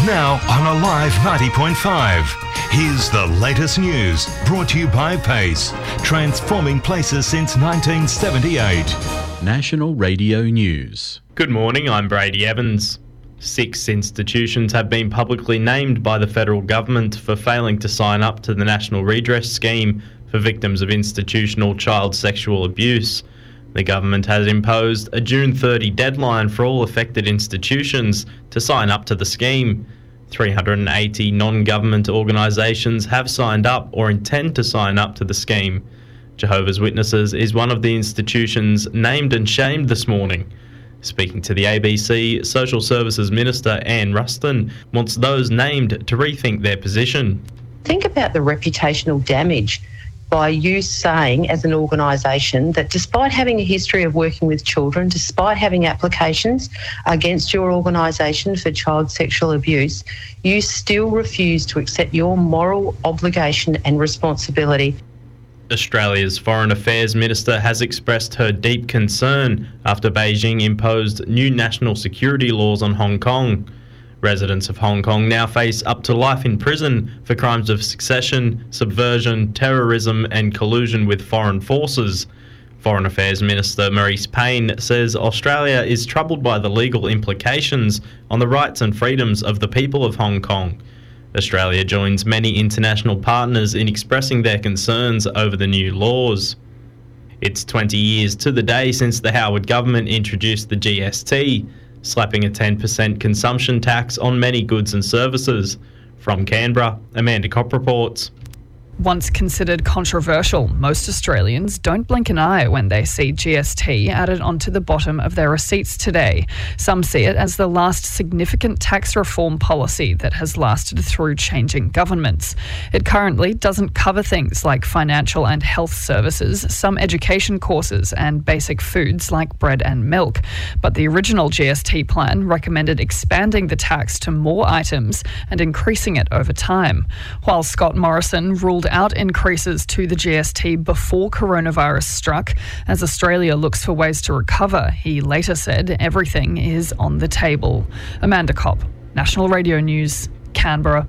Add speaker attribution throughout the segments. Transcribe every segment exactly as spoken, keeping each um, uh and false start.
Speaker 1: Now on Alive ninety point five. Here's the latest news brought to you by Pace, transforming places since nineteen seventy-eight.
Speaker 2: National Radio News.
Speaker 3: Good morning, I'm Brady Evans. Six institutions have been publicly named by the federal government for failing to sign up to the National Redress Scheme for victims of institutional child sexual abuse. The government has imposed a June thirtieth deadline for all affected institutions to sign up to the scheme. three hundred eighty non-government organisations have signed up or intend to sign up to the scheme. Jehovah's Witnesses is one of the institutions named and shamed this morning. Speaking to the A B C, Social Services Minister Anne Ruston wants those named to rethink their position.
Speaker 4: Think about the reputational damage by you saying as an organisation that despite having a history of working with children, despite having applications against your organisation for child sexual abuse, you still refuse to accept your moral obligation and responsibility.
Speaker 3: Australia's Foreign Affairs Minister has expressed her deep concern after Beijing imposed new national security laws on Hong Kong. Residents of Hong Kong now face up to life in prison for crimes of succession, subversion, terrorism and collusion with foreign forces. Foreign Affairs Minister Marise Payne says Australia is troubled by the legal implications on the rights and freedoms of the people of Hong Kong. Australia joins many international partners in expressing their concerns over the new laws. It's twenty years to the day since the Howard government introduced the G S T, slapping a ten percent consumption tax on many goods and services. From Canberra, Amanda Kopp reports.
Speaker 5: Once considered controversial, most Australians don't blink an eye when they see G S T added onto the bottom of their receipts today. Some see it as the last significant tax reform policy that has lasted through changing governments. It currently doesn't cover things like financial and health services, some education courses and basic foods like bread and milk. But the original G S T plan recommended expanding the tax to more items and increasing it over time. While Scott Morrison ruled out increases to the G S T before coronavirus struck, as Australia looks for ways to recover, he later said everything is on the table. Amanda Kopp, National Radio News, Canberra.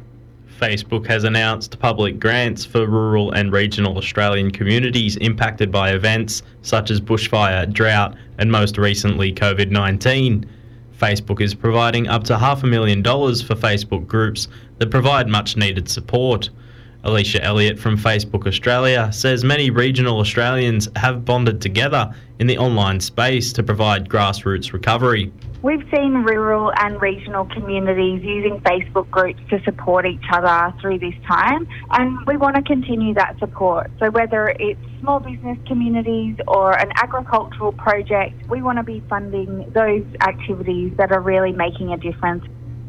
Speaker 3: Facebook has announced public grants for rural and regional Australian communities impacted by events such as bushfire, drought and most recently COVID nineteen. Facebook is providing up to half a million dollars for Facebook groups that provide much needed support. Alicia Elliott from Facebook Australia says many regional Australians have bonded together in the online space to provide grassroots recovery.
Speaker 6: We've seen rural and regional communities using Facebook groups to support each other through this time, and we want to continue that support. So whether it's small business communities or an agricultural project, we want to be funding those activities that are really making a difference.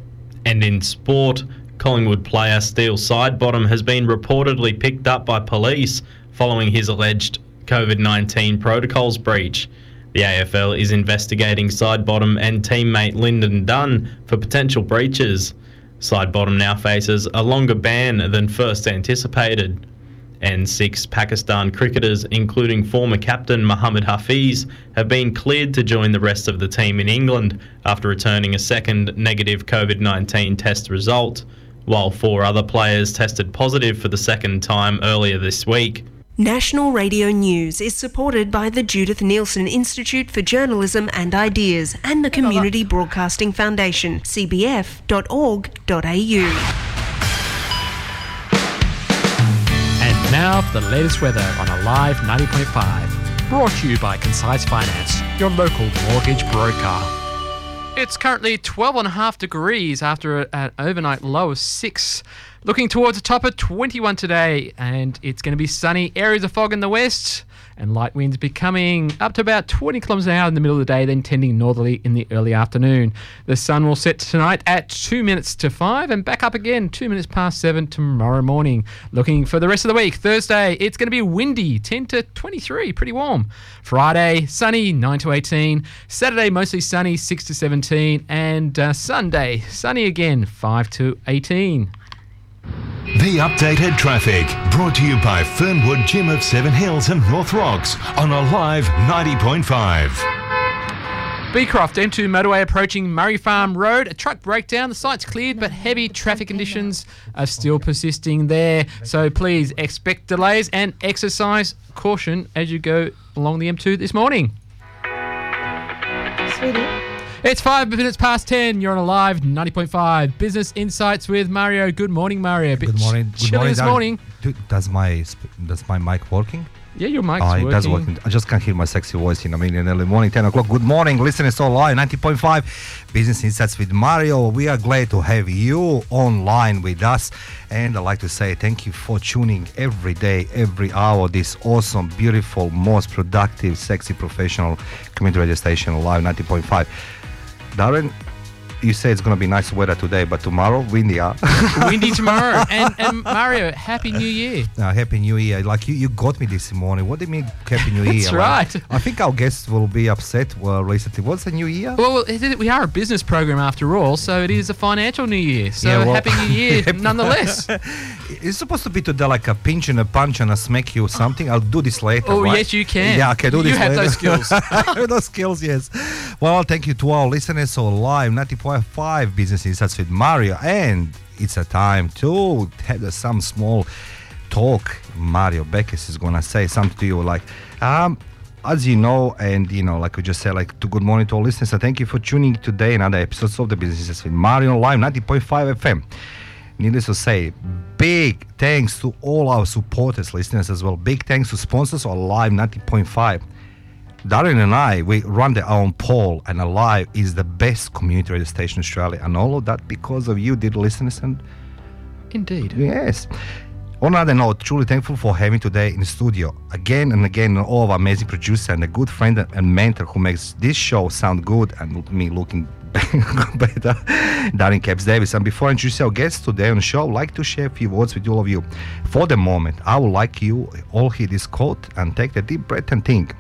Speaker 3: And in sport, Collingwood player Steele Sidebottom has been reportedly picked up by police following his alleged COVID nineteen protocols breach. The A F L is investigating Sidebottom and teammate Lyndon Dunn for potential breaches. Sidebottom now faces a longer ban than first anticipated. And six Pakistan cricketers, including former captain Mohammad Hafiz, have been cleared to join the rest of the team in England after returning a second negative COVID nineteen test result, while four other players tested positive for the second time earlier this week.
Speaker 7: National Radio News is supported by the Judith Neilson Institute for Journalism and Ideas and the Community Broadcasting Foundation, c b f dot org dot a u.
Speaker 8: And now for the latest weather on Alive ninety point five. Brought to you by Concise Finance, your local mortgage broker. It's currently twelve and a half degrees after an overnight low of six. Looking towards a top of twenty-one today, and it's going to be sunny. Areas of fog in the west, and light winds becoming up to about twenty kilometres an hour in the middle of the day, then tending northerly in the early afternoon. The sun will set tonight at two minutes to five, and back up again two minutes past seven tomorrow morning. Looking for the rest of the week, Thursday, it's going to be windy, ten to twenty-three, pretty warm. Friday, sunny, nine to eighteen. Saturday, mostly sunny, six to seventeen. And uh, Sunday, sunny again, five to eighteen.
Speaker 1: The updated traffic brought to you by Fernwood Gym of Seven Hills and North Rocks on Alive ninety point five.
Speaker 8: Beecroft M two motorway approaching Murray Farm Road. A truck breakdown. The site's cleared, but heavy traffic conditions are still persisting there. So please expect delays and exercise caution as you go along the M two this morning.
Speaker 9: Sweetie.
Speaker 8: It's five minutes past ten. You're on a live ninety point five Business Insights with Mario. Good morning, Mario. A bit
Speaker 10: Good morning.
Speaker 8: Chilly
Speaker 10: Good morning,
Speaker 8: this
Speaker 10: Darren.
Speaker 8: morning.
Speaker 10: Do- Does my sp- does my mic working?
Speaker 8: Yeah, your mic's
Speaker 10: Oh,
Speaker 8: working.
Speaker 10: it does work. I just can't hear my sexy voice in a minute. Early morning, ten o'clock. Good morning, listeners all live, ninety point five Business Insights with Mario. We are glad to have you online with us. And I'd like to say thank you for tuning every day, every hour, this awesome, beautiful, most productive, sexy, professional community radio station, live ninety point five. Darren, you say it's going to be nice weather today, but tomorrow, windy, huh?
Speaker 8: Windy tomorrow. And, and Mario, Happy New Year.
Speaker 10: Uh, Happy New Year. Like you, you got me this morning. What do you mean Happy New Year?
Speaker 8: That's
Speaker 10: Like,
Speaker 8: right.
Speaker 10: I think our guests will be upset well, recently. What's the New Year?
Speaker 8: Well, it is- we are a business program after all, so it is a financial New Year. So
Speaker 10: Yeah, well-
Speaker 8: Happy New Year nonetheless.
Speaker 10: It's supposed to be today like a pinch and a punch and a smack you something. I'll do this later.
Speaker 8: Oh,
Speaker 10: right?
Speaker 8: yes, you can.
Speaker 10: Yeah, I can do
Speaker 8: You
Speaker 10: this
Speaker 8: have
Speaker 10: later.
Speaker 8: those skills.
Speaker 10: I have those skills, yes. Well, thank you to our listeners all live, ninety point five Business Insights with Mario. And it's a time to have some small talk. Mario Beckes is going to say something to you like, um, as you know, and you know, like we just said, like to good morning to all listeners. So thank you for tuning today another episodes of the Business Insights with Mario live ninety point five F M. Needless to say, big thanks to all our supporters, listeners as well. Big thanks to sponsors of Live ninety point five. Darren and I, we run our own poll, and Alive is the best community radio station in Australia. And all of that because of you, dear listeners. And
Speaker 8: Indeed.
Speaker 10: yes. On another note, truly thankful for having today in the studio again and again all of our amazing producer and a good friend and mentor who makes this show sound good and me looking better, Darren Caps Davis. And before I introduce our guests today on the show, I'd like to share a few words with all of you. For the moment, I would like you all hear this quote and take a deep breath and think.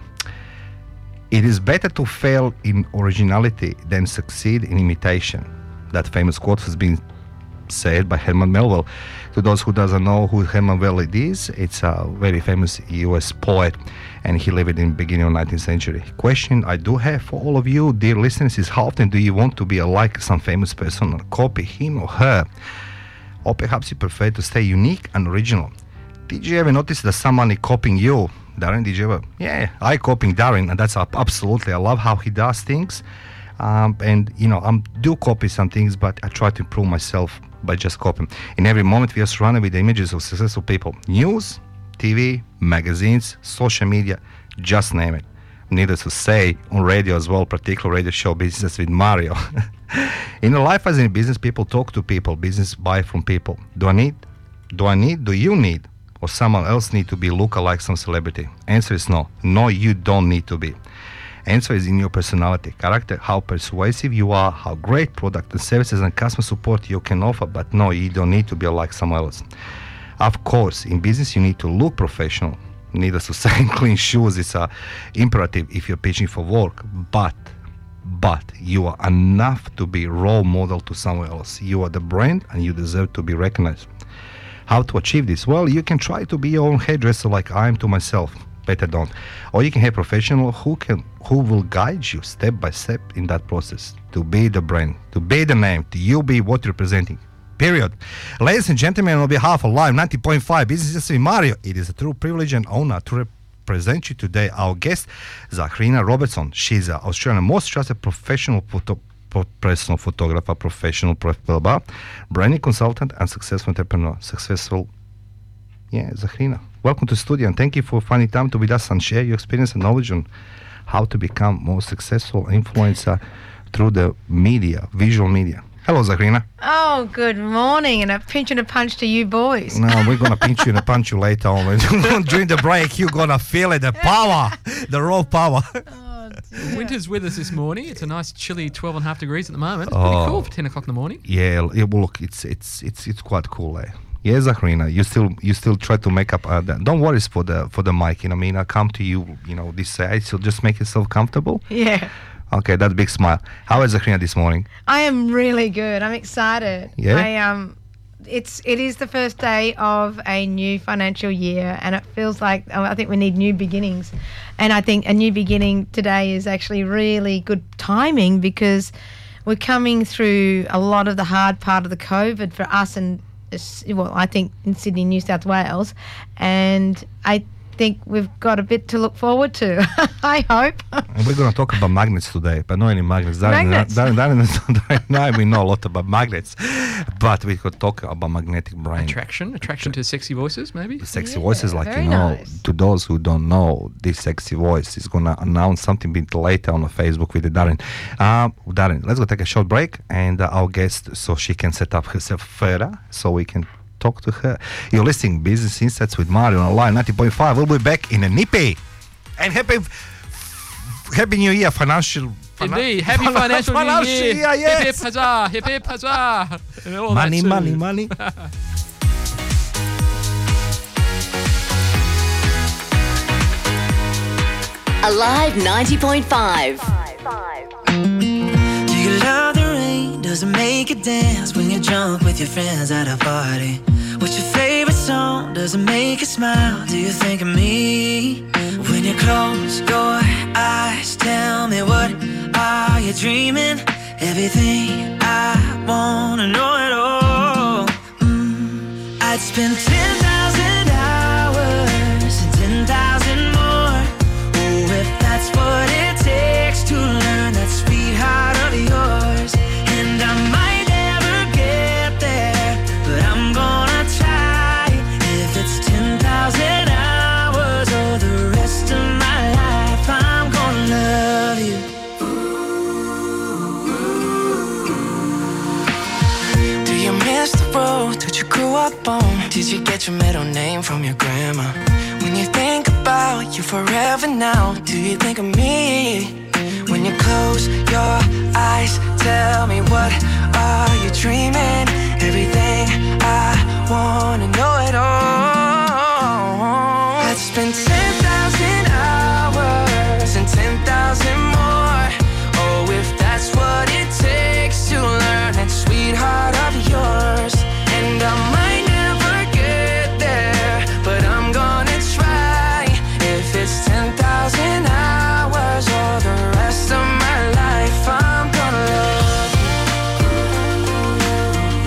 Speaker 10: It is better to fail in originality than succeed in imitation. That famous quote has been said by Herman Melville. To those who doesn't know who Herman Melville is, it's a very famous U S poet, and he lived in the beginning of the nineteenth century. Question I do have for all of you, dear listeners, is how often do you want to be like some famous person or copy him or her? Or perhaps you prefer to stay unique and original. Did you ever notice that someone is copying you? Darren, did you ever? Yeah, I copying Darren, and that's up- absolutely. I love how he does things. Um, and, you know, I do copy some things, but I try to improve myself by just copying. In every moment, we are surrounded with the images of successful people. News, T V, magazines, social media, just name it. Needless to say, on radio as well, particular radio show Business with Mario. In life as in business, people talk to people. Business buy from people. Do I need? Do I need? Do you need? Or someone else need to be look-alike some celebrity? Answer is no. No, you don't need to be. Answer is in your personality, character, how persuasive you are, how great product and services and customer support you can offer, but no, you don't need to be like someone else. Of course, in business you need to look professional. Needless to say, clean shoes is a imperative if you're pitching for work, but but you are enough to be role model to someone else. You are the brand and you deserve to be recognized. How to achieve this? Well, you can try to be your own hairdresser like I am to myself. Better don't. Or you can have professional who can who will guide you step by step in that process to be the brand, to be the name, to you be what you're representing. Period. Ladies and gentlemen, on behalf of Live ninety point five Business with Mario, it is a true privilege and honor to represent you today. Our guest, Zacharina Robertson. She's an Australian most trusted professional photo, pro- personal photographer, professional blah, branding consultant, and successful entrepreneur. Successful, yeah, Zacharina. Welcome to the studio, and thank you for finding time to be with us and share your experience and knowledge on how to become more successful influencer through the media, visual media. Hello, Zacharina.
Speaker 9: Oh, good morning, and a pinch and a punch to you boys.
Speaker 10: No, we're going to pinch you and punch you later on. During the break, you're going to feel it, the power, the raw power.
Speaker 9: Oh,
Speaker 8: Winter's with us this morning. It's a nice chilly twelve and a half degrees at the moment. It's
Speaker 10: Oh.
Speaker 8: pretty cool for ten o'clock in the morning.
Speaker 10: Yeah, it, well, look, it's it's it's it's quite cool, eh? Yeah, Zacharina, you still you still try to make up. Uh, that. Don't worry for the for the mic. You know, what I mean, I come to you, you know, this side, so just make yourself comfortable.
Speaker 9: Yeah,
Speaker 10: Okay, that big smile. How is Zacharina this morning?
Speaker 9: I am really good. I'm excited.
Speaker 10: Yeah?
Speaker 9: I um, it's it is the first day of a new financial year, and it feels like oh, I think we need new beginnings, and I think a new beginning today is actually really good timing because we're coming through a lot of the hard part of the COVID for us, and well, I think in Sydney, New South Wales, and I think we've got a bit to look forward to. I hope.
Speaker 10: And we're going to talk about magnets today, but not any magnets. Darren,
Speaker 9: Magnets.
Speaker 10: Darren, Darren, Darren and I, we know a lot about magnets, but we could talk about magnetic brain.
Speaker 8: Attraction, attraction to sexy voices, maybe.
Speaker 10: Sexy
Speaker 9: Yeah,
Speaker 10: voices, like
Speaker 9: very
Speaker 10: you know,
Speaker 9: nice.
Speaker 10: to those who don't know, this sexy voice is gonna announce something bit later on Facebook with Darren. Uh, Darren, let's go take a short break, and uh, our guest, so she can set up herself further, so we can talk to her. You're listening Business Insights with Mario on Live ninety point five. We'll be back in a nippy. And happy, happy New Year, financial.
Speaker 8: Indeed, happy financial,
Speaker 10: financial
Speaker 8: new year.
Speaker 10: year, yes.
Speaker 8: Hip hip huzzah, hip hip huzzah. And all
Speaker 10: Money,
Speaker 8: that
Speaker 10: money,
Speaker 8: too.
Speaker 10: money.
Speaker 11: Alive ninety point five.
Speaker 12: Do you love the rain? Does it make you dance when you're drunk with your friends at a party? What's your favorite song? Does it make you smile? Do you think of me? When you close your eyes, tell me what are you dreaming? Everything I wanna know it all. mm, I'd spend ten thousand hours and ten thousand more. Oh, if that's what it takes to learn that sweetheart of yours. And I might never get there, but I'm gonna try. If it's ten thousand hours or the rest of my life, I'm gonna love you. Do you miss the road that you grew up on? Did you get your middle name from your grandma? When you think about you forever now, do you think of me? When you close your eyes, tell me what are you dreaming? Everything I wanna know it all. I'd spend ten thousand hours and ten thousand more. Oh, if that's what it takes to learn that sweetheart of yours. And I might never get there, but I'm gonna try. If it's ten thousand hours or the rest of my life, I'm gonna love you.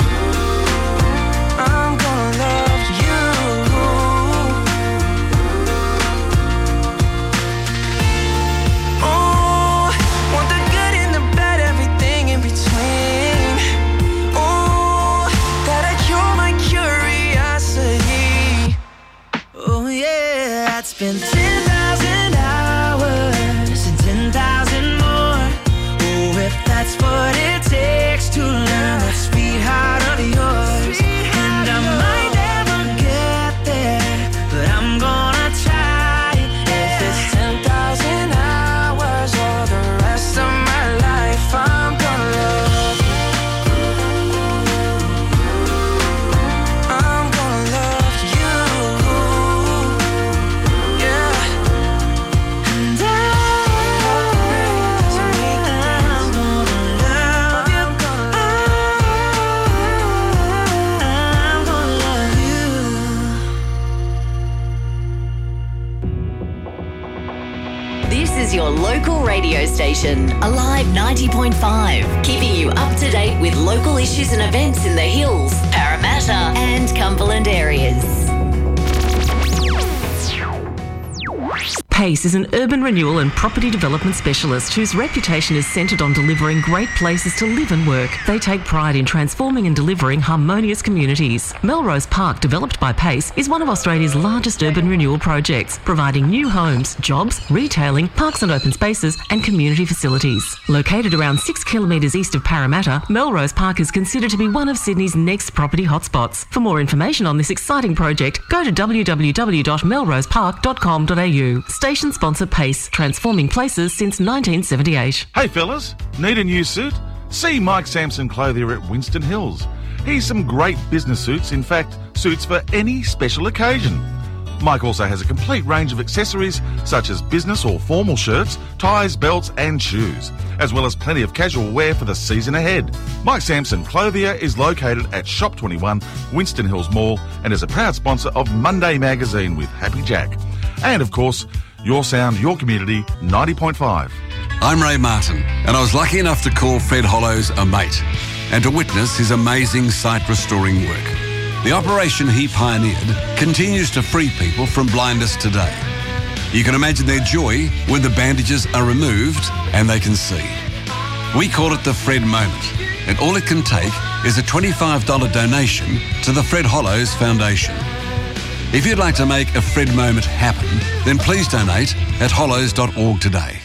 Speaker 12: I'm gonna love you. Oh, want the good and the bad, everything in between. Oh, gotta cure my curiosity. Oh yeah, I'd spend ten thousand hours and ten thousand more. Oh, if that's what it takes to learn that sweetheart of yours. And I might never get there, but I'm gonna try. If it's ten thousand hours or the rest of my life, I'm gonna love you. I'm gonna love you. Yeah. And I, I'm gonna love you. I'm gonna love you.
Speaker 11: This is your local radio station, Alive ninety point five, keeping you up to date with local issues and events in the Hills, Parramatta, and Cumberland areas.
Speaker 13: PACE is an urban renewal and property development specialist whose reputation is centred on delivering great places to live and work. They take pride in transforming and delivering harmonious communities. Melrose Park, developed by PACE, is one of Australia's largest urban renewal projects, providing new homes, jobs, retailing, parks and open spaces and community facilities. Located around six kilometres east of Parramatta, Melrose Park is considered to be one of Sydney's next property hotspots. For more information on this exciting project, go to w w w dot melrose park dot com dot a u. Station sponsor PACE, transforming places since nineteen seventy-eight.
Speaker 14: Hey fellas, need a new suit? See Mike Sampson Clothier at Winston Hills. Here's some great business suits, in fact, suits for any special occasion. Mike also has a complete range of accessories such as business or formal shirts, ties, belts and shoes, as well as plenty of casual wear for the season ahead. Mike Sampson Clothier is located at Shop twenty-one, Winston Hills Mall, and is a proud sponsor of Monday Magazine with Happy Jack. And of course, Your Sound, Your Community, ninety point five.
Speaker 15: I'm Ray Martin, and I was lucky enough to call Fred Hollows a mate and to witness his amazing sight restoring work. The operation he pioneered continues to free people from blindness today. You can imagine their joy when the bandages are removed and they can see. We call it the Fred Moment, and all it can take is a twenty-five dollars donation to the Fred Hollows Foundation. If you'd like to make a Fred Moment happen, then please donate at hollows dot org today.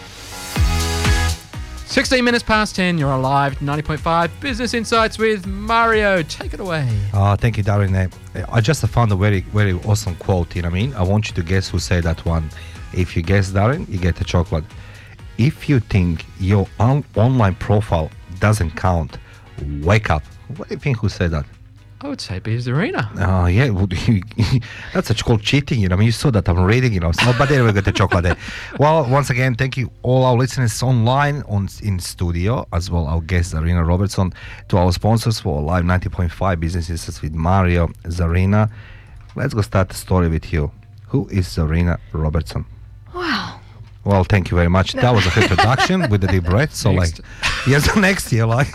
Speaker 8: sixteen minutes past ten, you're alive, ninety point five Business Insights with Mario. Take it away.
Speaker 10: Oh, thank you, Darren. Uh, I just found a very, very awesome quote, you know what I mean? I want you to guess who said that one. If you guess, Darren, you get a chocolate. If you think your on- online profile doesn't count, wake up. What do you think who said that?
Speaker 8: I would say Beers Arena.
Speaker 10: Oh, yeah. That's such called cheating, you know. I mean, you saw that I'm reading, you know. So, but anyway, we got the chocolate there. Well, once again, thank you all our listeners online, on in studio, as well our guest, Zarina Robertson, to our sponsors for Live ninety point five Business Insights with Mario, Zarina. Let's go start the story with you. Who is Zarina Robertson?
Speaker 9: Wow.
Speaker 10: Well, thank you very much.
Speaker 9: No.
Speaker 10: That was a introduction with the deep breath. So,
Speaker 8: Next.
Speaker 10: like, yes, next year, like.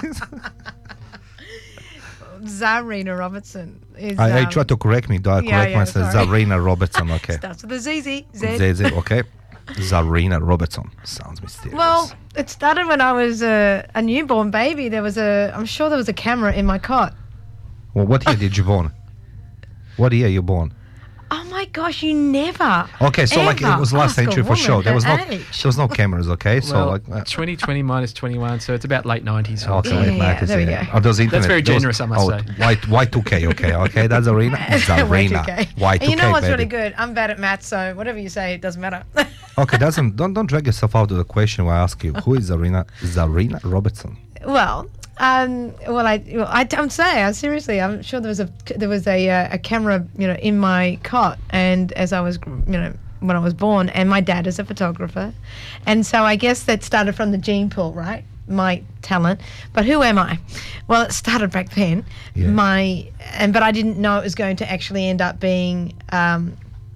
Speaker 9: Zarina Robertson is.
Speaker 10: I, I
Speaker 9: um,
Speaker 10: tried to correct me. Do I
Speaker 9: yeah,
Speaker 10: correct
Speaker 9: yeah,
Speaker 10: myself?
Speaker 9: sorry.
Speaker 10: Zarina Robertson, okay.
Speaker 9: Starts with a Z Z. Z.
Speaker 10: Z Z, okay. Zarina Robertson. Sounds mysterious.
Speaker 9: Well, it started when I was a, a newborn baby. There was a, I'm sure there was a camera in my cot.
Speaker 10: Well, what year did you born? What year you born?
Speaker 9: Oh my gosh, you never.
Speaker 10: Okay, so like it
Speaker 9: ever
Speaker 10: was last
Speaker 9: ask a
Speaker 10: century for
Speaker 9: woman
Speaker 10: sure. There was no,
Speaker 9: her age.
Speaker 10: there was no cameras. Okay, so
Speaker 8: well,
Speaker 10: like. Uh,
Speaker 8: twenty twenty minus twenty-one, so it's about late nineties.
Speaker 10: Okay,
Speaker 9: Yeah,
Speaker 10: late nineties,
Speaker 9: there we
Speaker 10: yeah.
Speaker 9: go.
Speaker 10: Oh, those internet,
Speaker 8: That's very
Speaker 10: those-
Speaker 8: generous, I must
Speaker 10: oh,
Speaker 8: say.
Speaker 10: Y, Y two K, okay, okay, that's Zarina.
Speaker 9: Y two
Speaker 10: Zarina.
Speaker 9: K.
Speaker 10: Y two K,
Speaker 9: And you know what's
Speaker 10: baby.
Speaker 9: really good? I'm bad at maths, so whatever you say, it doesn't matter.
Speaker 10: Okay, doesn't don't don't drag yourself out of the question when I ask you who is Zarina Zarina Robertson.
Speaker 9: Well, um, well, I, well, I don't say. I seriously, I'm sure there was a there was a uh, a camera, you know, in my cot, and as I was, you know, when I was born, and my dad is a photographer, and so I guess that started from the gene pool, right? My talent, but who am I? Well, it started back then.
Speaker 10: Yeah.
Speaker 9: My and but I didn't know it was going to actually end up being. Um,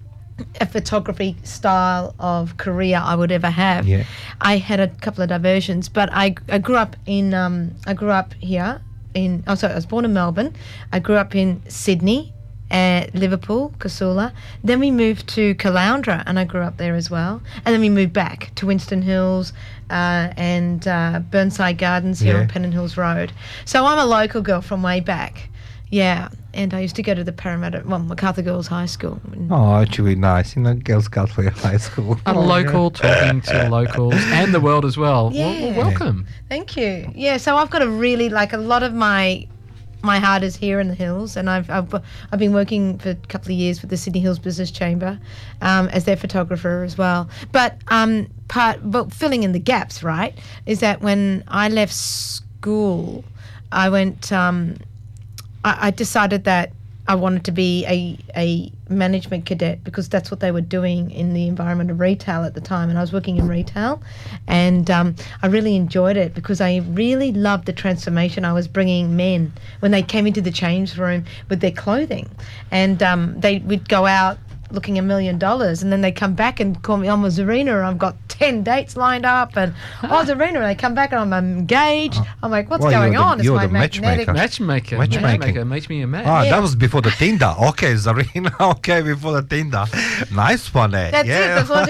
Speaker 9: a photography style of career I would ever have.
Speaker 10: Yeah.
Speaker 9: I had a couple of diversions, but I, I grew up in um, I grew up here in oh sorry I was born in Melbourne. I grew up in Sydney, uh, Liverpool, Casula. Then we moved to Caloundra, and I grew up there as well. And then we moved back to Winston Hills uh, and uh, Burnside Gardens here
Speaker 10: Yeah.
Speaker 9: on Pennant Hills Road. So I'm a local girl from way back. Yeah, and I used to go to the Parramatta, well, Macarthur Girls High School.
Speaker 10: Oh, actually nice. You know, Girls Scout for your high school.
Speaker 8: A local talking to locals and the world as well. Well,
Speaker 9: Yeah.
Speaker 8: well, welcome.
Speaker 9: Thank you. Yeah, so I've got a really, like, a lot of my my heart is here in the hills, and I've I've, I've been working for a couple of years with the Sydney Hills Business Chamber um, as their photographer as well. But um, part, but filling in the gaps, right, is that when I left school, I went. Um, I, I decided that I wanted to be a, a management cadet because that's what they were doing in the environment of retail at the time, and I was working in retail, and um, I really enjoyed it because I really loved the transformation I was bringing men when they came into the change room with their clothing, and um, they would go out looking a million dollars, and then they come back and call me, I'm a Zarina, I've got ten dates lined up, and oh, Zarina, and they come back and I'm engaged. I'm like, what's
Speaker 10: Well,
Speaker 9: going
Speaker 10: you're the-
Speaker 9: on? It's
Speaker 10: you're
Speaker 9: my
Speaker 10: the
Speaker 9: magnetic.
Speaker 10: matchmaker.
Speaker 8: Matchmaker.
Speaker 10: Matchmaking.
Speaker 8: Matchmaker. Makes me a match.
Speaker 10: Ah,
Speaker 9: Yeah.
Speaker 10: that was before the Tinder. Okay, Zarina. Okay, before the Tinder. Nice one, eh?
Speaker 9: That's it,
Speaker 10: yeah.
Speaker 9: before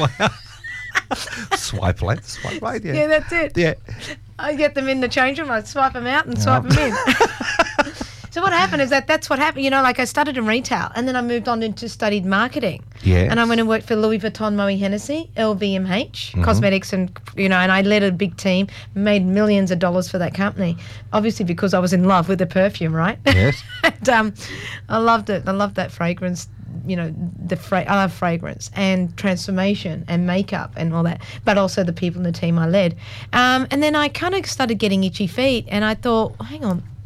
Speaker 9: Tinder.
Speaker 10: Swipe left, swipe right. Yeah.
Speaker 9: Yeah, that's it.
Speaker 10: Yeah.
Speaker 9: I get them in the change room, I swipe them out and
Speaker 10: Yeah.
Speaker 9: swipe them in. So what happened is that that's what happened. You know, like I started in retail, and then I moved on into studied marketing.
Speaker 10: Yes.
Speaker 9: And I went and worked for Louis Vuitton, Moët Hennessy, L V M H,
Speaker 10: Mhm.
Speaker 9: cosmetics, and you know, and I led a big team, made millions of dollars for that company. Obviously, because I was in love with the perfume, right?
Speaker 10: Yes.
Speaker 9: and um, I loved it. I loved that fragrance. You know, the fra- I love fragrance and transformation and makeup and all that, but also the people in the team I led. Um, and then I kind of started getting itchy feet, and I thought, hang on,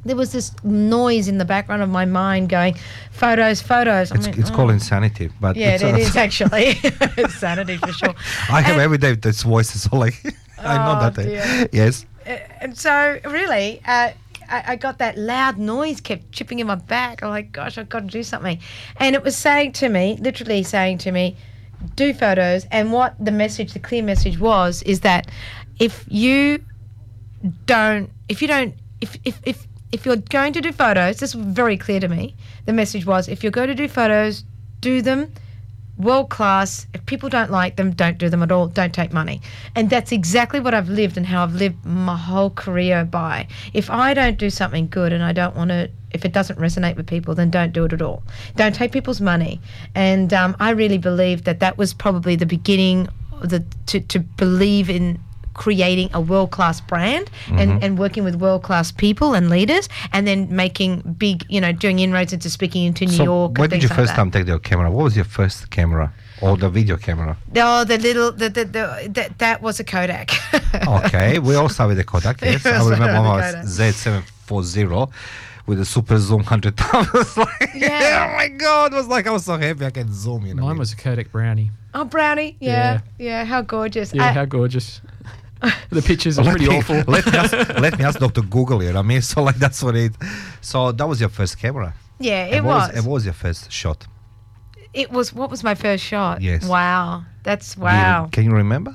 Speaker 9: there was this noise in the background of my mind going, photos, photos. I
Speaker 10: It's,
Speaker 9: went,
Speaker 10: it's
Speaker 9: oh.
Speaker 10: called insanity, but
Speaker 9: Yeah,
Speaker 10: it's,
Speaker 9: it
Speaker 10: uh,
Speaker 9: is actually. Insanity for sure.
Speaker 10: I have
Speaker 9: And-
Speaker 10: every day this voice is so like I know
Speaker 9: Oh,
Speaker 10: that. uh,
Speaker 9: dear.
Speaker 10: Yes.
Speaker 9: Uh, and so really, uh, I, I got that loud noise kept chipping in my back. I'm like, gosh, I've got to do something. And it was saying to me, literally saying to me, do photos. And what the message, the clear message was, is that if you don't, if you don't, if, if, if, if you're going to do photos, this was very clear to me. The message was, if you're going to do photos, do them world class. If people don't like them, don't do them at all. Don't take money. And that's exactly what I've lived and how I've lived my whole career by. If I don't do something good and I don't want to, if it doesn't resonate with people, then don't do it at all. Don't take people's money. And um, I really believe that that was probably the beginning of the, to, to believe in creating a world-class brand
Speaker 10: Mm-hmm.
Speaker 9: and, and working with world-class people and leaders, and then making big, you know, doing inroads into speaking into New
Speaker 10: So
Speaker 9: York.
Speaker 10: when
Speaker 9: and
Speaker 10: did
Speaker 9: things
Speaker 10: you
Speaker 9: like
Speaker 10: first
Speaker 9: that.
Speaker 10: time take your camera? What was your first camera or the video camera?
Speaker 9: Oh, the little, the, the, the, that that was a Kodak.
Speaker 10: Okay, we all started with the Kodak. Yes,
Speaker 9: We
Speaker 10: I
Speaker 9: all
Speaker 10: remember
Speaker 9: started
Speaker 10: my
Speaker 9: with Kodak.
Speaker 10: Z seven forty with the super zoom one hundred times. Like,
Speaker 9: Yeah.
Speaker 10: oh my god, it was like I was so happy I can zoom. You know,
Speaker 8: Mine was a Kodak Brownie.
Speaker 9: Oh, Brownie, yeah, yeah, how gorgeous.
Speaker 8: Yeah,
Speaker 9: I-
Speaker 8: how gorgeous. The pictures are
Speaker 10: Let
Speaker 8: pretty
Speaker 10: me-
Speaker 8: awful.
Speaker 10: let me ask, let me ask Doctor Google. You know what I mean? So like that's what it. So that was your first camera.
Speaker 9: Yeah, it
Speaker 10: And what
Speaker 9: was.
Speaker 10: And what was your first shot?
Speaker 9: It was, what was my first shot?
Speaker 10: Yes.
Speaker 9: Wow, that's
Speaker 10: Do you-
Speaker 9: wow.
Speaker 10: can you remember?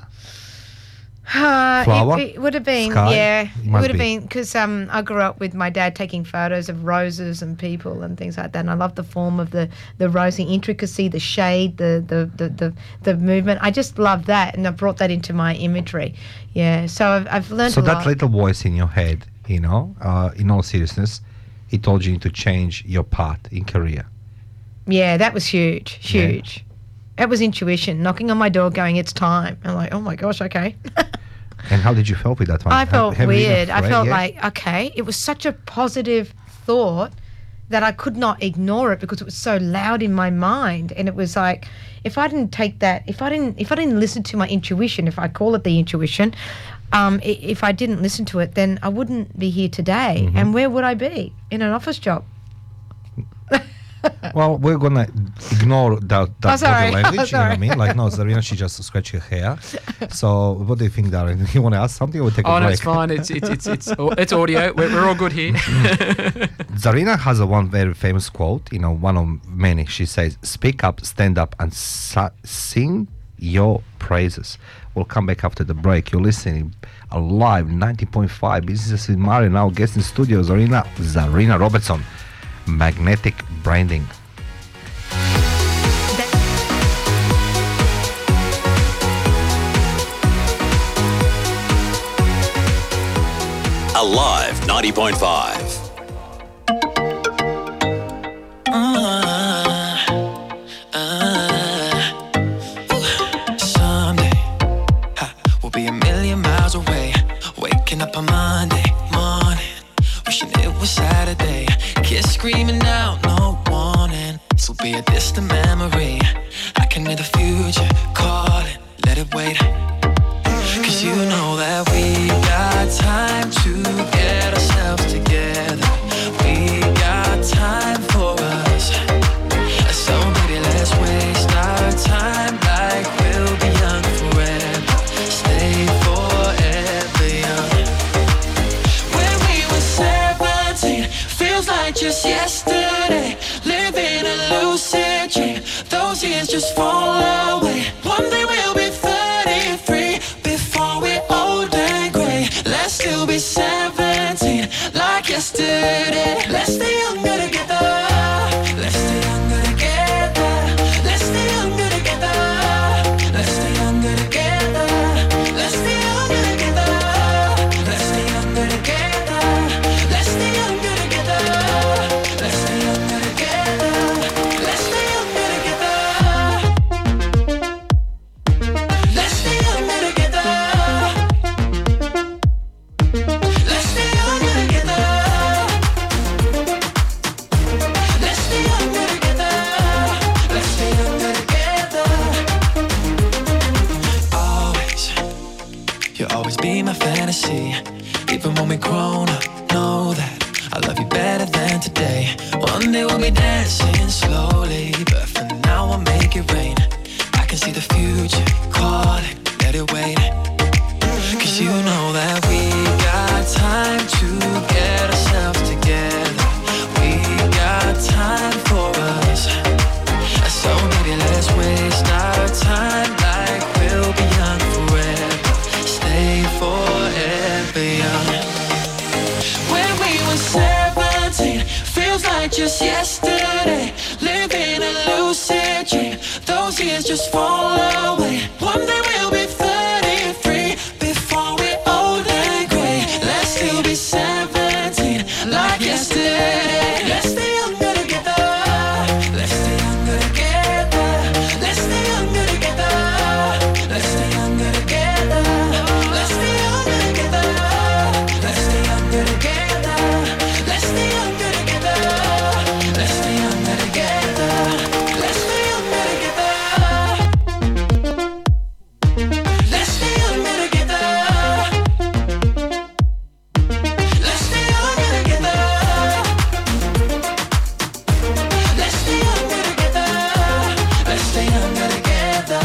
Speaker 9: Uh,
Speaker 10: Flower?
Speaker 9: It, it would have been,
Speaker 10: Sky?
Speaker 9: yeah.
Speaker 10: It
Speaker 9: It
Speaker 10: must
Speaker 9: would have
Speaker 10: be.
Speaker 9: been because um, I grew up with my dad taking photos of roses and people and things like that. And I love the form of the, the rose, the intricacy, the shade, the, the, the, the, the movement. I just love that. And I brought that into my imagery. Yeah. So I've, I've learned
Speaker 10: So
Speaker 9: a
Speaker 10: that
Speaker 9: lot.
Speaker 10: little voice in your head, you know, uh, in all seriousness, it told you to change your path in career.
Speaker 9: Yeah, that was huge, huge. That was intuition knocking on my door going, it's time. I'm like, oh my gosh, okay.
Speaker 10: And how did you feel with that one?
Speaker 9: I
Speaker 10: Have-
Speaker 9: felt
Speaker 10: have you been
Speaker 9: weird. I
Speaker 10: afraid?
Speaker 9: felt
Speaker 10: Yeah?
Speaker 9: like, okay, it was such a positive thought that I could not ignore it because it was so loud in my mind. And it was like, if I didn't take that, if I didn't, if I didn't listen to my intuition, if I call it the intuition, um, i- if I didn't listen to it, then I wouldn't be here today.
Speaker 10: Mm-hmm.
Speaker 9: And where would I be? In an office job.
Speaker 10: Well, we're gonna ignore that, that
Speaker 9: Oh, sorry.
Speaker 10: body language. You know what I
Speaker 9: Sorry.
Speaker 10: mean? Like, no, Zarina, she just scratched her hair. So, what do you think, Darren? You want to ask something or take a
Speaker 8: Oh
Speaker 10: break?
Speaker 8: no, it's fine. It's it's it's it's, it's audio. We're, we're all good here.
Speaker 10: Zarina has a one very famous quote. You know, one of many. She says, "Speak up, stand up, and sa- sing your praises." We'll come back after the break. You're listening a live ninety point five Business with Mario. Now, guest in studio, Zarina Zarina Robertson, Magnetic Branding.
Speaker 16: Alive ninety point five.
Speaker 12: Someday, ha, we'll be a million miles away. Waking up on Monday morning, wishing it was Saturday. Kids screaming out, no warning. This will be a distant memory. I can hear the future calling, let it wait. Cause you know that we got time to get ourselves together. We got time for us. So baby, let's waste our time like we'll be young forever. Stay forever young. When we were seventeen, feels like just yesterday. Living a lucid dream, those years just fall away. One day we'll be thirty-three, before we're old and gray. Let's still be seventeen, like yesterday. Let's stay younger together. Let's stay younger together. Let's stay younger together. Let's stay younger together. Let's stay younger together. Let's stay younger together. Let's stay younger together. Let's stay younger together. Let's stay younger together. Let's stay younger together. Let's stay younger together. Let's stay younger together. Let's stay younger together. Always, you'll always be my fantasy. Even when we're grown up, know that I love you again today. One day we'll be dancing slowly, but for now I'll make it rain. I can see the future, call it, let it wait. Cause you know that we got time to get ourselves together. We got time for us. So maybe let's waste our time like we'll be young forever. Stay forever young. When we were seventeen, feels like just yesterday. Living a lucid dream, those years just fall away. One day we'll be thirty-three, before we're old and grey. Let's still be seventeen, like yesterday. Let's stay younger together. Let's stay younger together. Let's stay younger together. Let's stay younger together. Let's stay younger together. Let's stay younger together. Let's stay younger together. Let's stay younger together. Let's stay younger together. Let's stay younger together. Let's stay younger together. Let's stay younger together. Let's stay younger together.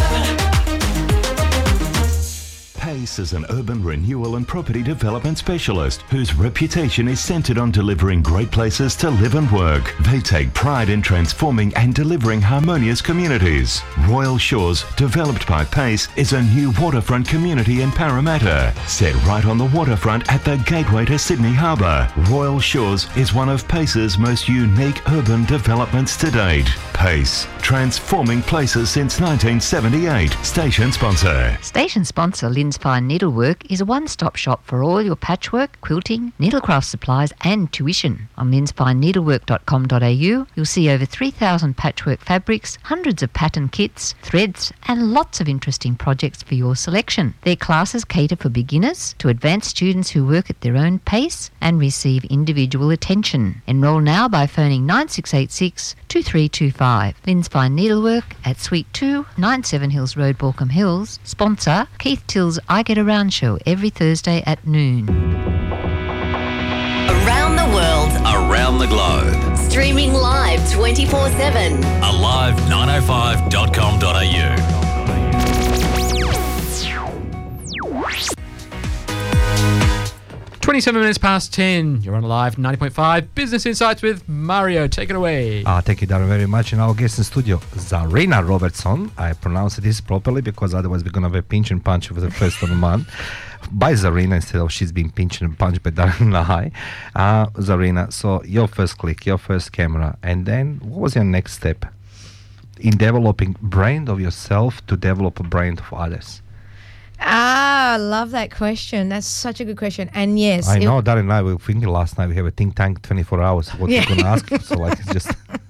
Speaker 1: Pace is an urban renewal and property development specialist whose reputation is centred on delivering great places to live and work. They take pride in transforming and delivering harmonious communities. Royal Shores, developed by Pace, is a new waterfront community in Parramatta, set right on the waterfront at the gateway to Sydney Harbour. Royal Shores is one of Pace's most unique urban developments to date. Pace, transforming places since nineteen seventy-eight. Station sponsor.
Speaker 17: Station sponsor Lynn's Fine Needlework is a one-stop shop for all your patchwork, quilting, needlecraft supplies and tuition. On lyns fine needlework dot com dot a u, you'll see over three thousand patchwork fabrics, hundreds of pattern kits, threads and lots of interesting projects for your selection. Their classes cater for beginners to advanced students who work at their own pace and receive individual attention. Enrol now by phoning nine six eight six, two three two five. Lynn's Fine Needlework at Suite two, ninety-seven Hills Road, Baulkham Hills. Sponsor Keith Till's I Get Around show every Thursday at noon.
Speaker 11: Around the world,
Speaker 16: Around the globe.
Speaker 11: streaming live twenty-four seven.
Speaker 16: alive nine oh five dot com dot a u.
Speaker 8: twenty-seven minutes past ten. You're on Alive ninety point five Business Insights with Mario. Take it away.
Speaker 10: Uh, thank you, Darren, very much. And our guest in studio, Zarina Robertson. I pronounced this properly because otherwise we're going to have a pinch and punch for the first of the month by Zarina instead of she's being pinched and punched by Darren Lahai. Uh, Zarina, so your first click, your first camera, and then what was your next step in developing brand of yourself to develop a brand for others?
Speaker 9: Ah, I love that question. That's such a good question. And yes,
Speaker 10: I
Speaker 9: it-
Speaker 10: know, Darren and I were thinking last night we have a think tank twenty-four hours. What
Speaker 9: Yeah.
Speaker 10: we're going to ask you. So like it's just...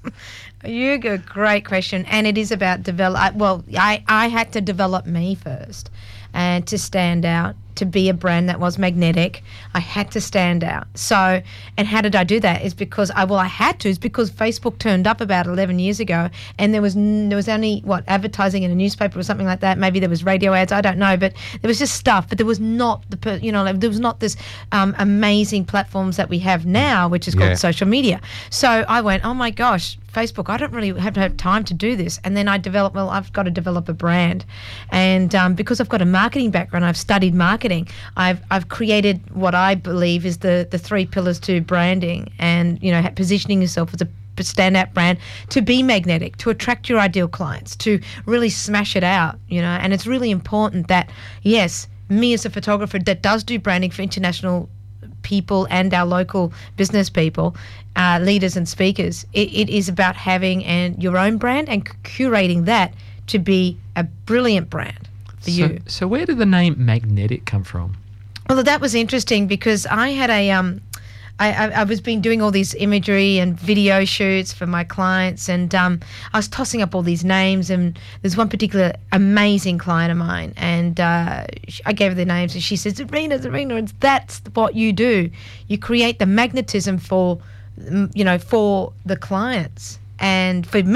Speaker 9: You got a great question, and it is about develop. I, well, I, I had to develop me first, and to stand out, to be a brand that was magnetic. I had to stand out. So, and how did I do that? Is because I well, I had to. Is because Facebook turned up about eleven years ago, and there was n- there was only what advertising in a newspaper or something like that. Maybe there was radio ads. I don't know, but there was just stuff. But there was not the per, you know like, there was not this um, amazing platforms that we have now, which is called
Speaker 18: Yeah.
Speaker 9: social media. So I went, oh my gosh, Facebook, I don't really have, have time to do this. And then I developed, well, I've got to develop a brand. And um, because I've got a marketing background, I've studied marketing, I've I've created what I believe is the, the three pillars to branding and, you know, ha- positioning yourself as a standout brand, to be magnetic, to attract your ideal clients, to really smash it out, you know. And it's really important that, yes, me as a photographer that does do branding for international people and our local business people, uh, leaders and speakers, it, it is about having an, your own brand and c- curating that to be a brilliant brand for
Speaker 8: so,
Speaker 9: you.
Speaker 8: So where did the name Magnetic come from?
Speaker 9: Well, that was interesting because I had a um, I, I, I was been doing all these imagery and video shoots for my clients, and um, I was tossing up all these names. And there's one particular amazing client of mine, and uh, sh- I gave her the names, and she says, "Zarina, Zarina, it's that's what you do. You create the magnetism for, mm, you know, for the clients." And for me,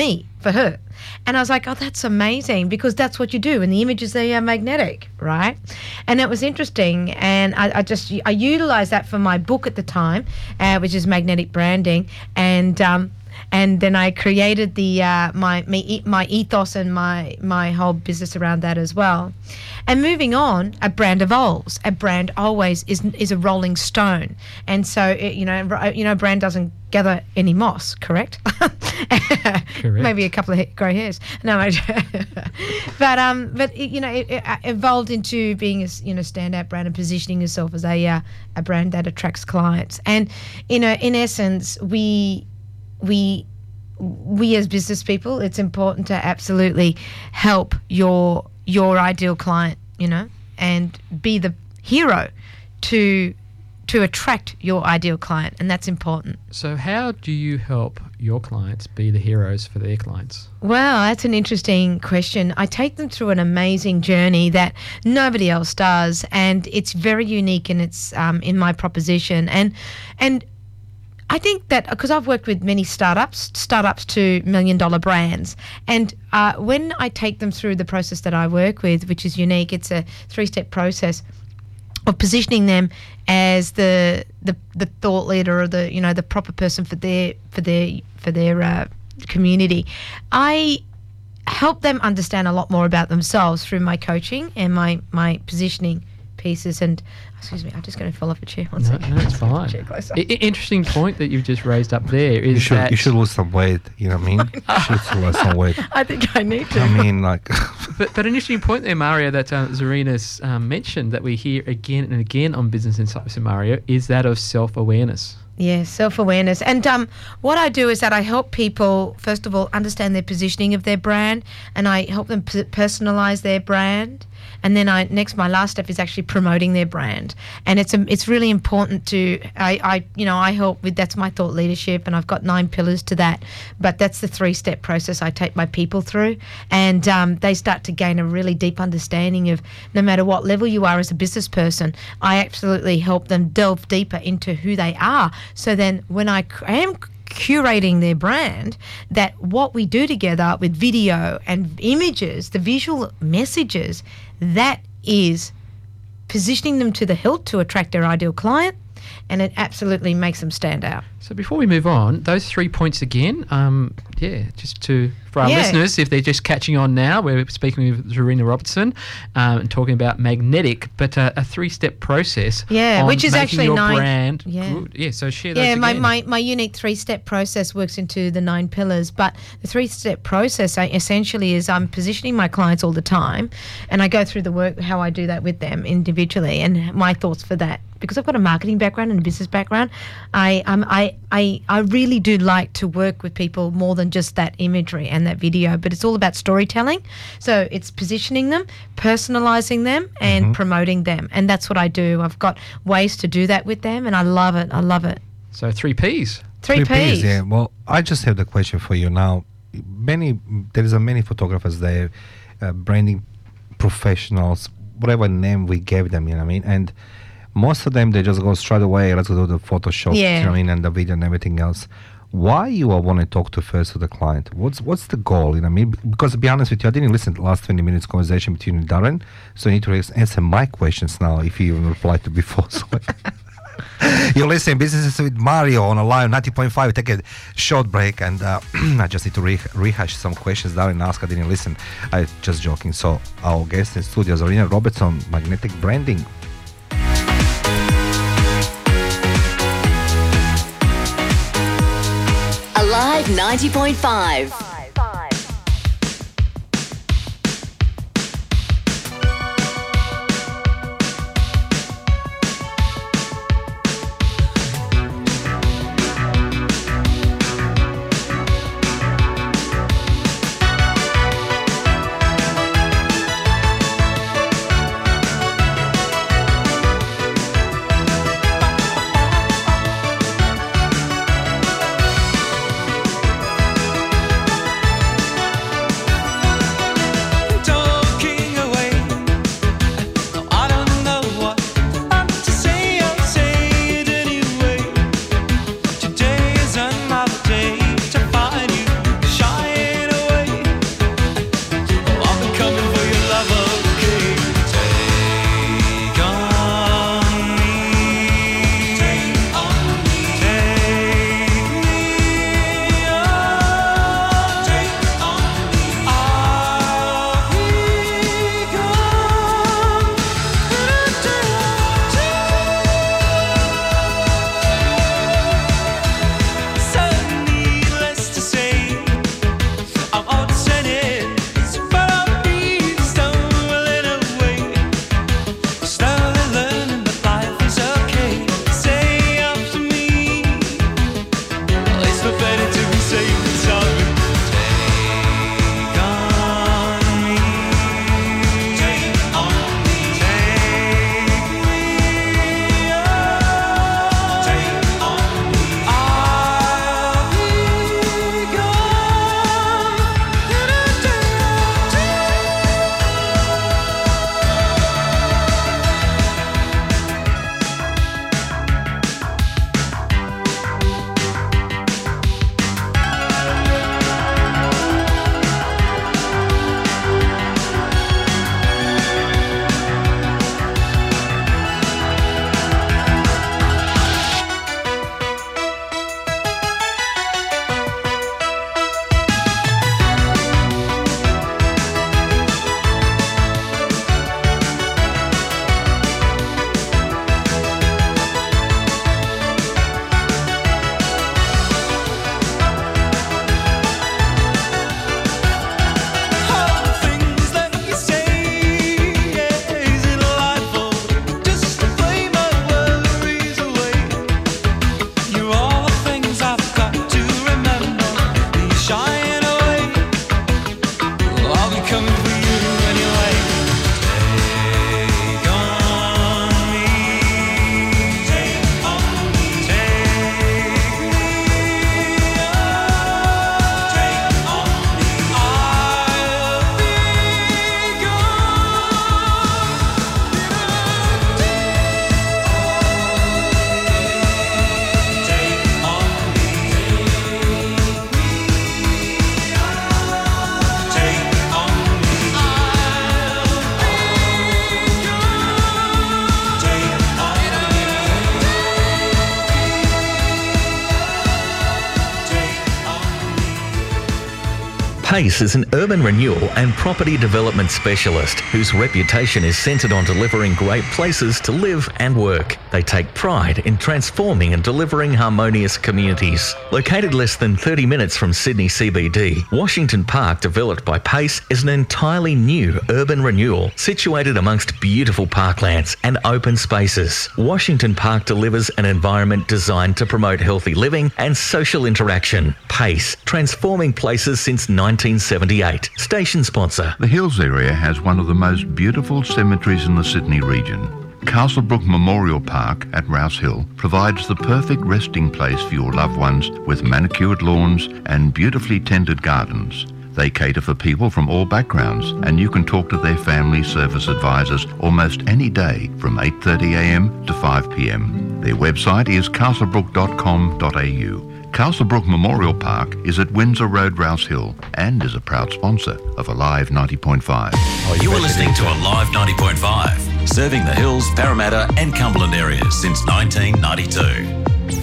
Speaker 9: for her. And I was like, oh, that's amazing, because that's what you do. And the images, they are magnetic, right? And it was interesting. And I, I just, I utilized that for my book at the time, uh, which is Magnetic Branding. And, um, and then I created the uh, my me, my ethos and my my whole business around that as well. And moving on, a brand evolves. A brand always is is a rolling stone, and so it, you know you know a brand doesn't gather any moss, correct? Correct. Maybe a couple of grey hairs. No, I but um, but it, you know it, it evolved into being a you know standout brand and positioning yourself as a uh, a brand that attracts clients. And you know in essence we. we we as business people, it's important to absolutely help your your ideal client, you know, and be the hero to to attract your ideal client, and that's important.
Speaker 8: So how do you help your clients be the heroes for their clients?
Speaker 9: Well, that's an interesting question. I take them through an amazing journey that nobody else does, and it's very unique in its um, in my proposition. And and I think that because I've worked with many startups, startups to million dollar brands, and uh, when I take them through the process that I work with, which is unique, it's a three-step process of positioning them as the the, the thought leader or the you know the proper person for their for their for their uh, community. I help them understand a lot more about themselves through my coaching and my my positioning pieces. And excuse me, I'm just going to fall off a chair. One
Speaker 8: no,
Speaker 9: second.
Speaker 8: no, it's fine. I- interesting point that you've just raised up there is
Speaker 10: you should
Speaker 8: that
Speaker 10: you should lose some weight. You know what I mean? You should lose some weight.
Speaker 9: I think I need to.
Speaker 10: I mean, like.
Speaker 8: But, but an interesting point there, Mario, that uh, Zarina's um, mentioned that we hear again and again on Business Insights with Mario is that of self-awareness.
Speaker 9: Yeah, self-awareness. And um, what I do is that I help people, first of all, understand their positioning of their brand, and I help them p- personalize their brand. And then I next, my last step is actually promoting their brand. And it's a, it's really important to, I, I, you know, I help with, that's my thought leadership, and I've got nine pillars to that. But that's the three-step process I take my people through. And um, they start to gain a really deep understanding of no matter what level you are as a business person, I absolutely help them delve deeper into who they are. So then when I am curating their brand, that what we do together with video and images, the visual messages, that is positioning them to the hilt to attract their ideal client, and it absolutely makes them stand out.
Speaker 8: So before we move on, those three points again, um, yeah, just to for our
Speaker 9: Yeah.
Speaker 8: listeners, if they're just catching on now, we're speaking with Zarina Robertson um, and talking about magnetic, but uh, a three-step process.
Speaker 9: Yeah,
Speaker 8: on
Speaker 9: which is
Speaker 8: making
Speaker 9: actually
Speaker 8: your
Speaker 9: nine.
Speaker 8: brand
Speaker 9: Yeah.
Speaker 8: good. Yeah, so share those
Speaker 9: Yeah, my,
Speaker 8: again.
Speaker 9: my, my unique three-step process works into the nine pillars, but the three-step process I, essentially is I'm positioning my clients all the time, and I go through the work, how I do that with them individually, and my thoughts for that. Because I've got a marketing background and a business background, I um I, I I really do like to work with people more than just that imagery and that video, but it's all about storytelling. So it's positioning them, personalizing them, and
Speaker 10: Mm-hmm.
Speaker 9: promoting them, and that's what I do. I've got ways to do that with them, and I love it. I love it.
Speaker 8: So three P's.
Speaker 9: Three, P's.
Speaker 10: Yeah. Well, I just have the question for you now. Many there is a many photographers there, uh, branding professionals, whatever name we gave them. You know what I mean? And most of them, they just go straight away. Let's go to the Photoshop,
Speaker 9: Yeah.
Speaker 10: you know what I mean, and the video and everything else. Why you all want to talk to first to the client? What's what's the goal? You know what I mean? Because to be honest with you, I didn't listen to the last twenty minutes conversation between you and Darren, so you need to res- answer my questions now if you even replied to before. So you're listening Businesses with Mario on a live ninety point five. Take a short break, and uh, I just need to re- rehash some questions Darren asked. I didn't listen. I just joking. So our guest in studio is Zarina Robertson, Magnetic Branding.
Speaker 11: Alive ninety point five.
Speaker 18: Pace is an urban renewal and property development specialist whose reputation is centred on delivering great places to live and work. They take pride in transforming and delivering harmonious communities. Located less than thirty minutes from Sydney C B D, Washington Park, developed by Pace, is an entirely new urban renewal situated amongst beautiful parklands and open spaces. Washington Park delivers an environment designed to promote healthy living and social interaction. Pace, transforming places since nineteen seventy-eight. Station sponsor.
Speaker 19: The Hills area has one of the most beautiful cemeteries in the Sydney region. Castlebrook Memorial Park at Rouse Hill provides the perfect resting place for your loved ones with manicured lawns and beautifully tended gardens. They cater for people from all backgrounds, and you can talk to their family service advisors almost any day from eight thirty a m to five p m. Their website is castlebrook dot com dot a u. Castlebrook Memorial Park is at Windsor Road, Rouse Hill, and is a proud sponsor of Alive ninety point five.
Speaker 16: Oh, you are listening to Alive ninety point five, serving the Hills, Parramatta and Cumberland areas since nineteen ninety-two.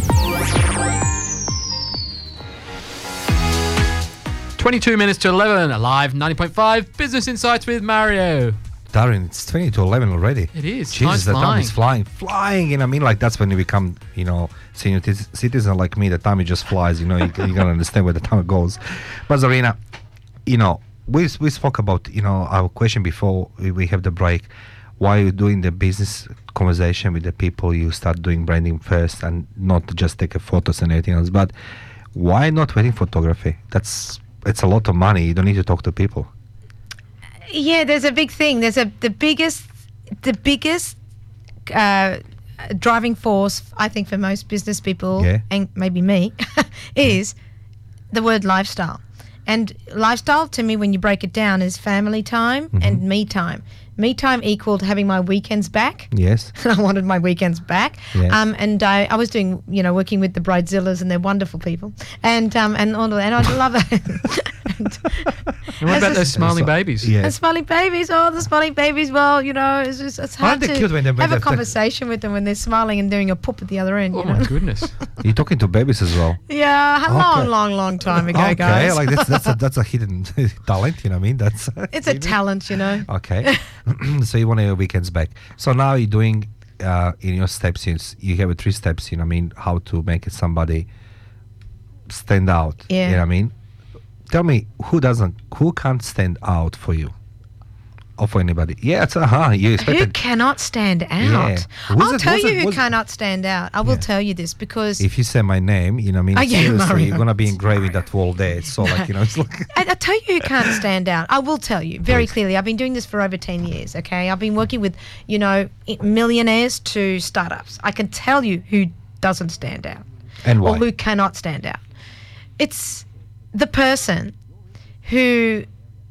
Speaker 8: twenty-two minutes to eleven, Alive ninety point five, Business Insights with Mario.
Speaker 10: Darren, it's twenty to eleven already.
Speaker 8: It is.
Speaker 10: Jesus,
Speaker 8: Time's
Speaker 10: the time
Speaker 8: flying.
Speaker 10: is flying. Flying, and I mean, like, that's when you become, you know, senior t- citizen like me. The time it just flies, you know, you, you gotta understand where the time goes. But Zarina, you know, we we spoke about, you know, our question before we, we have the break. Why you doing the business conversation with the people, you start doing branding first and not just take a photos and everything else. But why not wedding photography? That's, it's a lot of money. You don't need to talk to people.
Speaker 9: Yeah, there's a big thing. There's a the biggest, the biggest uh, driving force, I think, for most business people,
Speaker 10: Yeah.
Speaker 9: and maybe me, is the word lifestyle. And lifestyle, to me, when you break it down, is family time
Speaker 10: Mhm.
Speaker 9: and me time. Me time equaled having my weekends back.
Speaker 10: Yes.
Speaker 9: I wanted my weekends back.
Speaker 10: Yes.
Speaker 9: Um, and I, I was doing, you know, working with the Bridezillas, and they're wonderful people. And um, and all of that. And I love it.
Speaker 8: And what
Speaker 9: As
Speaker 8: about
Speaker 9: a-
Speaker 8: those smiling babies?
Speaker 9: The smiling babies, oh, the smiling babies. Well, you know, it's just it's hard
Speaker 10: Aren't they
Speaker 9: to
Speaker 10: cute when they- when
Speaker 9: have a
Speaker 10: they're-
Speaker 9: conversation with them when they're smiling and doing a poop at the other end.
Speaker 8: Oh
Speaker 9: you know?
Speaker 8: my goodness.
Speaker 10: You're talking to babies as well.
Speaker 9: Yeah, a
Speaker 10: Okay.
Speaker 9: long, long, long time ago,
Speaker 10: okay,
Speaker 9: guys.
Speaker 10: like that's that's a, that's a hidden talent, you know what I mean? That's
Speaker 9: It's a talent, you know.
Speaker 10: okay. So you want your weekends back. So now you're doing uh, in your steps. You, you have three steps. You know what I mean? How to make somebody stand out.
Speaker 9: Yeah.
Speaker 10: You know what I mean? Tell me who doesn't, who can't stand out for you, or for anybody? Yeah, it's uh huh. You
Speaker 9: Who
Speaker 10: expected.
Speaker 9: cannot stand out?
Speaker 10: Yeah. Was
Speaker 9: I'll
Speaker 10: it-
Speaker 9: tell
Speaker 10: was
Speaker 9: you
Speaker 10: it-
Speaker 9: who
Speaker 10: was-
Speaker 9: cannot stand out. I will tell you this because
Speaker 10: If you say my name, you know what I mean?
Speaker 9: Oh, yeah,
Speaker 10: Seriously,
Speaker 9: Mario.
Speaker 10: you're gonna be engraved in that wall there. So like you know, it's like
Speaker 9: I, I'll tell you who can't stand out. I will tell you very clearly. I've been doing this for over ten years, okay? I've been working with, you know, i- millionaires to startups. I can tell you who doesn't stand out.
Speaker 10: And
Speaker 9: Or
Speaker 10: why?
Speaker 9: who cannot stand out. It's the person who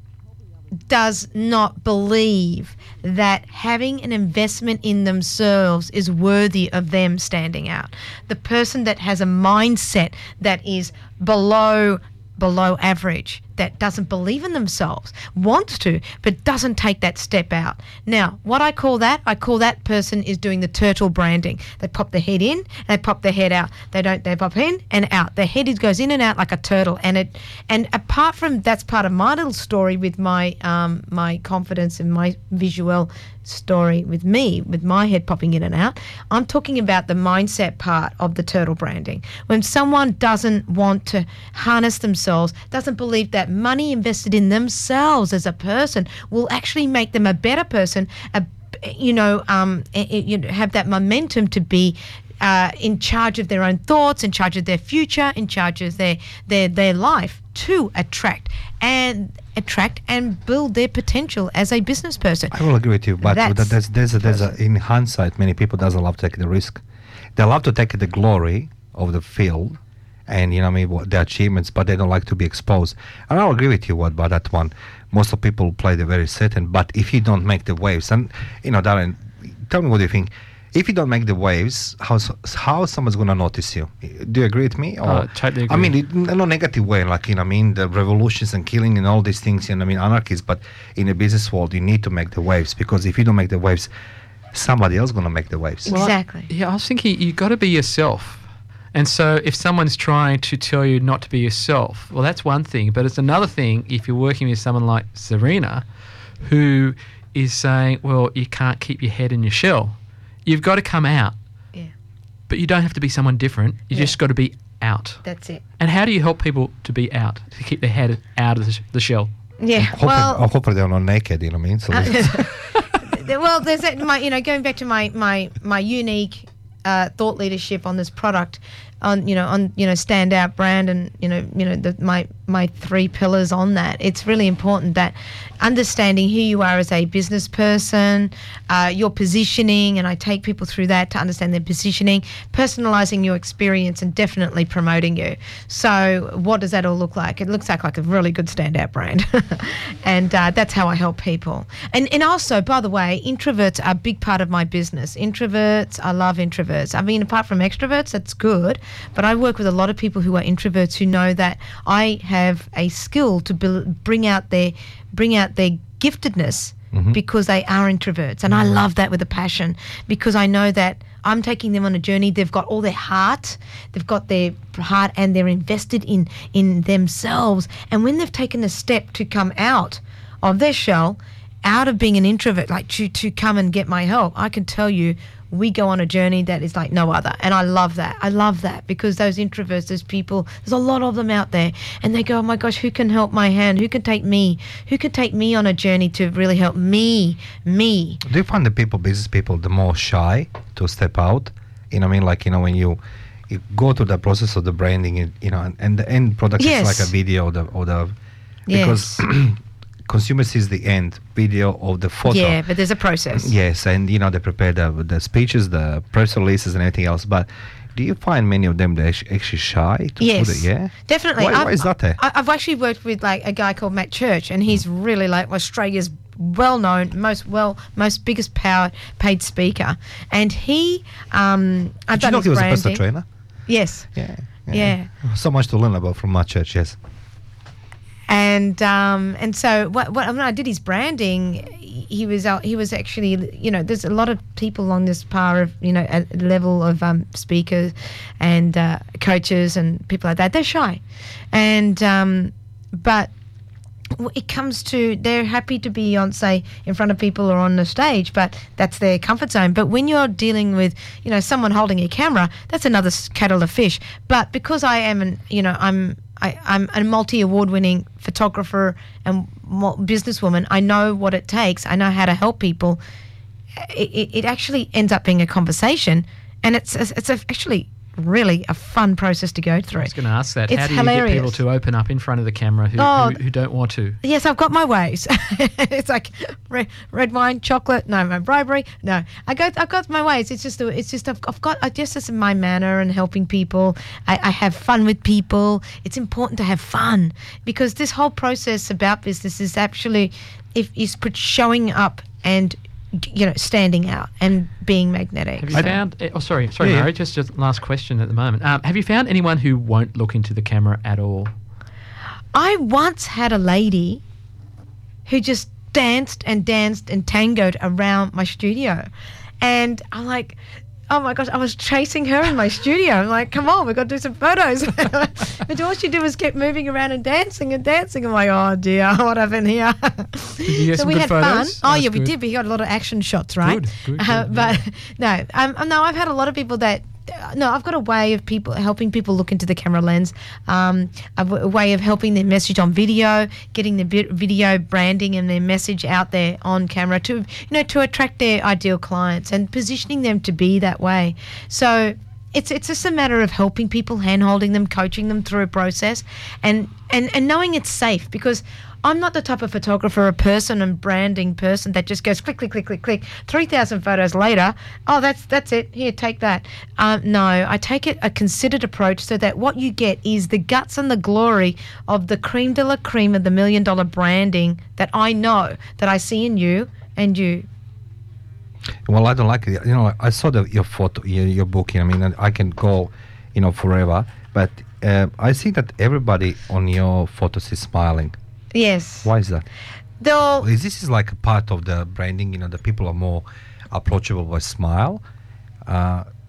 Speaker 9: does not believe that having an investment in themselves is worthy of them standing out. The person that has a mindset that is below below average, that doesn't believe in themselves, wants to, but doesn't take that step out. Now, what I call that, I call that person is doing the turtle branding. They pop their head in, they pop their head out. They don't, they pop in and out. Their head is, goes in and out like a turtle. And it, and apart from, that's part of my little story with my, um, my confidence and my visual story with me, with my head popping in and out. I'm talking about the mindset part of the turtle branding. When someone doesn't want to harness themselves, doesn't believe that money invested in themselves as a person will actually make them a better person, a, you know, um, a- a- you know, have that momentum to be uh, in charge of their own thoughts, in charge of their future, in charge of their their their life, to attract and attract and build their potential as a business person.
Speaker 10: I will agree with you, but
Speaker 9: That's
Speaker 10: there's there's a, there's a, in hindsight, many people doesn't love taking the risk. They love to take the glory of the field, and you know what I mean, what the achievements, but they don't like to be exposed. And I'll agree with you what about that one. Most of people play the very certain, but if you don't make the waves, and you know, Darren, tell me what do you think. If you don't make the waves, how how someone's gonna notice you? Do you agree with me? Or,
Speaker 8: Uh, totally
Speaker 10: I
Speaker 8: agree.
Speaker 10: mean, in no negative way, like you know, I mean, the revolutions and killing and all these things, you know, I mean, anarchies. But in the business world, you need to make the waves, because if you don't make the waves, somebody else gonna make the waves.
Speaker 8: Well, I- yeah, I was thinking you got to be yourself. And so if someone's trying to tell you not to be yourself, well, that's one thing. But it's another thing if you're working with someone like Serena, who is saying, well, you can't keep your head in your shell. You've got to come out.
Speaker 9: Yeah.
Speaker 8: But you don't have to be someone different. You
Speaker 9: Yeah.
Speaker 8: just got to be out.
Speaker 9: That's it.
Speaker 8: And how do you help people to be out, to keep their head out of the, sh- the shell?
Speaker 9: Yeah.
Speaker 10: Hopefully,
Speaker 9: Well,
Speaker 10: oh, hopefully they're not naked, you know what I mean? So that's-
Speaker 9: well, there's that, my, you know, going back to my my my unique uh, thought leadership on this product, on you know on you know standout brand, and you know you know the, my my three pillars on that. It's really important that understanding who you are as a business person, uh, your positioning, and I take people through that to understand their positioning, personalizing your experience, and definitely promoting you. So what does that all look like? It looks like like a really good standout brand, and uh, that's how I help people. And and also, by the way, introverts are a big part of my business. Introverts, I love introverts. I mean, apart from extroverts, that's good, but I work with a lot of people who are introverts who know that I have a skill to bil- bring out their bring out their giftedness
Speaker 12: Mhm.
Speaker 9: because they are introverts, and I love that with a passion because I know that I'm taking them on a journey. They've got all their heart, they've got their heart, and they're invested in in themselves. And when they've taken a step to come out of their shell, out of being an introvert, like to to come and get my help, I can tell you we go on a journey that is like no other. And I love that. I love that because those introverts, those people, there's a lot of them out there, and they go, oh my gosh, who can help my hand? Who can take me? Who can take me on a journey to really help me, me?
Speaker 10: Do you find the people, business people, the more shy to step out? You know what I mean? Like, you know, when you, you go through the process of the branding, you, you know, and, and the end product
Speaker 9: Yes.
Speaker 10: is like a video or the, or the because consumer sees the end video of the photo.
Speaker 9: Yeah, but there's a process.
Speaker 10: Yes, and you know they prepare the the speeches, the press releases, and everything else. But do you find many of them they're actu- actually shy to
Speaker 9: Yes,
Speaker 10: put it? Yeah,
Speaker 9: definitely.
Speaker 10: Why,
Speaker 9: I've-
Speaker 10: why is that there?
Speaker 9: I, I've actually worked with like a guy called Matt Church, and he's really like Australia's well-known, most well, most biggest power paid speaker, and he, um, I've
Speaker 10: Did you
Speaker 9: done
Speaker 10: know
Speaker 9: his
Speaker 10: he was a
Speaker 9: branding.
Speaker 10: personal trainer?
Speaker 9: Yes.
Speaker 10: Yeah.
Speaker 9: Yeah.
Speaker 10: So much to learn about from Matt Church. Yes.
Speaker 9: And um, and so what, what when I did his branding, he was out, he was actually, you know, there's a lot of people on this par of, you know, a level of um, speakers and uh, coaches and people like that. They're shy, and um, but w- it comes to they're happy to be on, say, in front of people or on the stage, but that's their comfort zone. But when you're dealing with, you know, someone holding a camera, that's another s- kettle of fish. But because I am an, you know, I'm I, I'm a multi-award-winning photographer and mo- businesswoman. I know what it takes. I know how to help people. It, it, it actually ends up being a conversation, and it's it's, it's a, actually really a fun process to go through.
Speaker 8: I was going to ask that.
Speaker 9: It's
Speaker 8: How do you
Speaker 9: hilarious.
Speaker 8: get people to open up in front of the camera who,
Speaker 9: Oh,
Speaker 8: who, who don't want to?
Speaker 9: Yes, I've got my ways. It's like red, red wine, chocolate. No, my bribery. No, I got I've got my ways. It's just a- it's just I've, I've got I just this is my manner and helping people. I, I have fun with people. It's important to have fun because this whole process about business is actually if is put- showing up and you know standing out and being magnetic.
Speaker 8: Have you found? eh, Oh, sorry, sorry,
Speaker 9: Yeah, yeah.
Speaker 8: Mary. Just just last question at the moment. Um, have you found anyone who won't look into the camera at all?
Speaker 9: I once had a lady who just danced and danced and tangoed around my studio. And I'm like, oh my gosh, I was chasing her in my studio. I'm like, come on, we've got to do some photos. And all she did was keep moving around and dancing and dancing. I'm like, oh dear, what happened here?
Speaker 8: Did you get
Speaker 9: so
Speaker 8: some
Speaker 9: we
Speaker 8: good
Speaker 9: had
Speaker 8: photos?
Speaker 9: fun. Oh
Speaker 8: That's
Speaker 9: yeah, we
Speaker 8: good.
Speaker 9: did. We got a lot of action shots, right?
Speaker 8: Good, good,
Speaker 9: Uh,
Speaker 8: good,
Speaker 9: but no, um, no, I've had a lot of people that. uh, No, I've got a way of people helping people look into the camera lens, um, a, w- a way of helping their message on video, getting the vi- video branding and their message out there on camera to, you know, to attract their ideal clients and positioning them to be that way. So it's it's just a matter of helping people, hand-holding them, coaching them through a process, and and and knowing it's safe because. I'm not the type of photographer, a person and branding person that just goes click, click, click, click, click. three thousand photos later, oh, that's that's it. Here, take that. Um, no, I take it a considered approach so that what you get is the guts and the glory of the cream de la cream of the million dollar branding that I know, that I see in you and you.
Speaker 10: Well, I don't like it. You know, I saw the, your photo, your, your book. You know, I mean, I can go, you know, forever. But uh, I see that everybody on your photos is smiling.
Speaker 9: Yes.
Speaker 10: Why is that?
Speaker 9: Though
Speaker 10: Is this is like a part of the branding? You know, the people are more approachable by smile. Uh,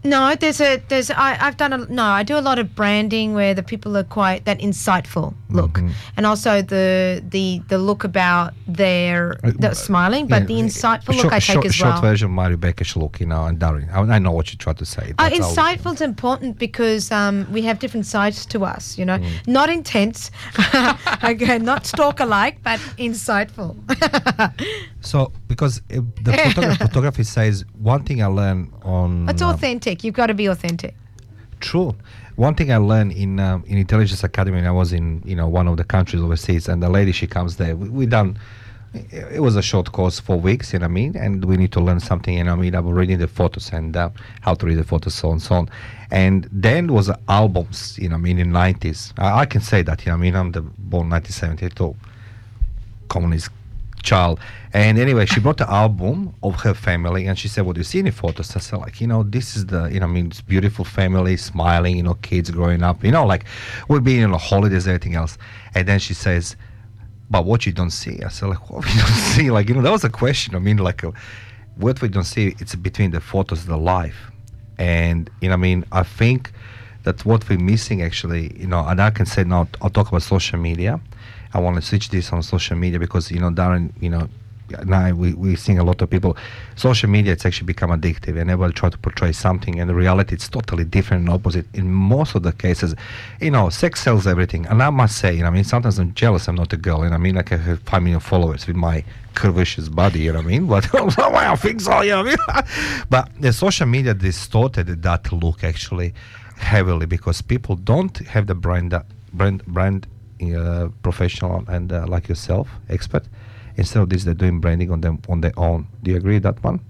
Speaker 9: No, there's a there's I, I've done a no. I do a lot of branding where the people are quite that insightful look,
Speaker 10: Mhm.
Speaker 9: and also the the the look about their the smiling, but
Speaker 10: Yeah,
Speaker 9: the insightful
Speaker 10: short,
Speaker 9: look I take
Speaker 10: short,
Speaker 9: as
Speaker 10: short
Speaker 9: well.
Speaker 10: version, Mary Beckish look, you know, and Darren. I, I know what you try to say.
Speaker 9: Uh,
Speaker 10: That's how-
Speaker 9: insightful is important because um, we have different sides to us, you know.
Speaker 10: Mm.
Speaker 9: Not intense, okay, not stalker-like, but insightful.
Speaker 10: So, because uh, the photogra- photography says one thing I learned on.
Speaker 9: It's
Speaker 10: um,
Speaker 9: authentic. You've got to be authentic.
Speaker 10: True. One thing I learned in um, in Intelligence Academy when I was in you know one of the countries overseas, and the lady she comes there. We, we done. It was a short course for weeks, you know what I mean, and we need to learn something. You know what I mean, I was reading the photos and uh, how to read the photos, so on and so on. And then was albums, you know what I mean, in nineties. I, I can say that, you know what I mean. I'm the born nineteen seventy-two, communist child. And anyway, she brought the album of her family, and she said, "What do you see any photos?" I said, like, you know, this is the, you know, I mean, it's beautiful family, smiling, you know, kids growing up, you know, like we're being on the holidays, everything else. And then she says, "But what you don't see?" I said, like, what we don't see? Like, you know, that was a question. I mean, like, uh, what we don't see, it's between the photos, the life. And, you know, I mean, I think that what we're missing actually, you know, and I can say now, I'll talk about social media. I want to switch this on social media because, you know, Darren, you know, now we, we're seeing a lot of people, social media, it's actually become addictive and everybody try to portray something, and in reality it's totally different and opposite in most of the cases. You know, sex sells everything, and I must say, you know, I mean, sometimes I'm jealous I'm not a girl, and I mean, like I have five million followers with my curvaceous body, you know what I mean, but I think so, you know what I mean? But the social media distorted that look actually heavily because people don't have the brand, brand, brand uh, professional and uh, like yourself, expert. Instead of this, they're doing branding on them on their own. Do you agree with that one?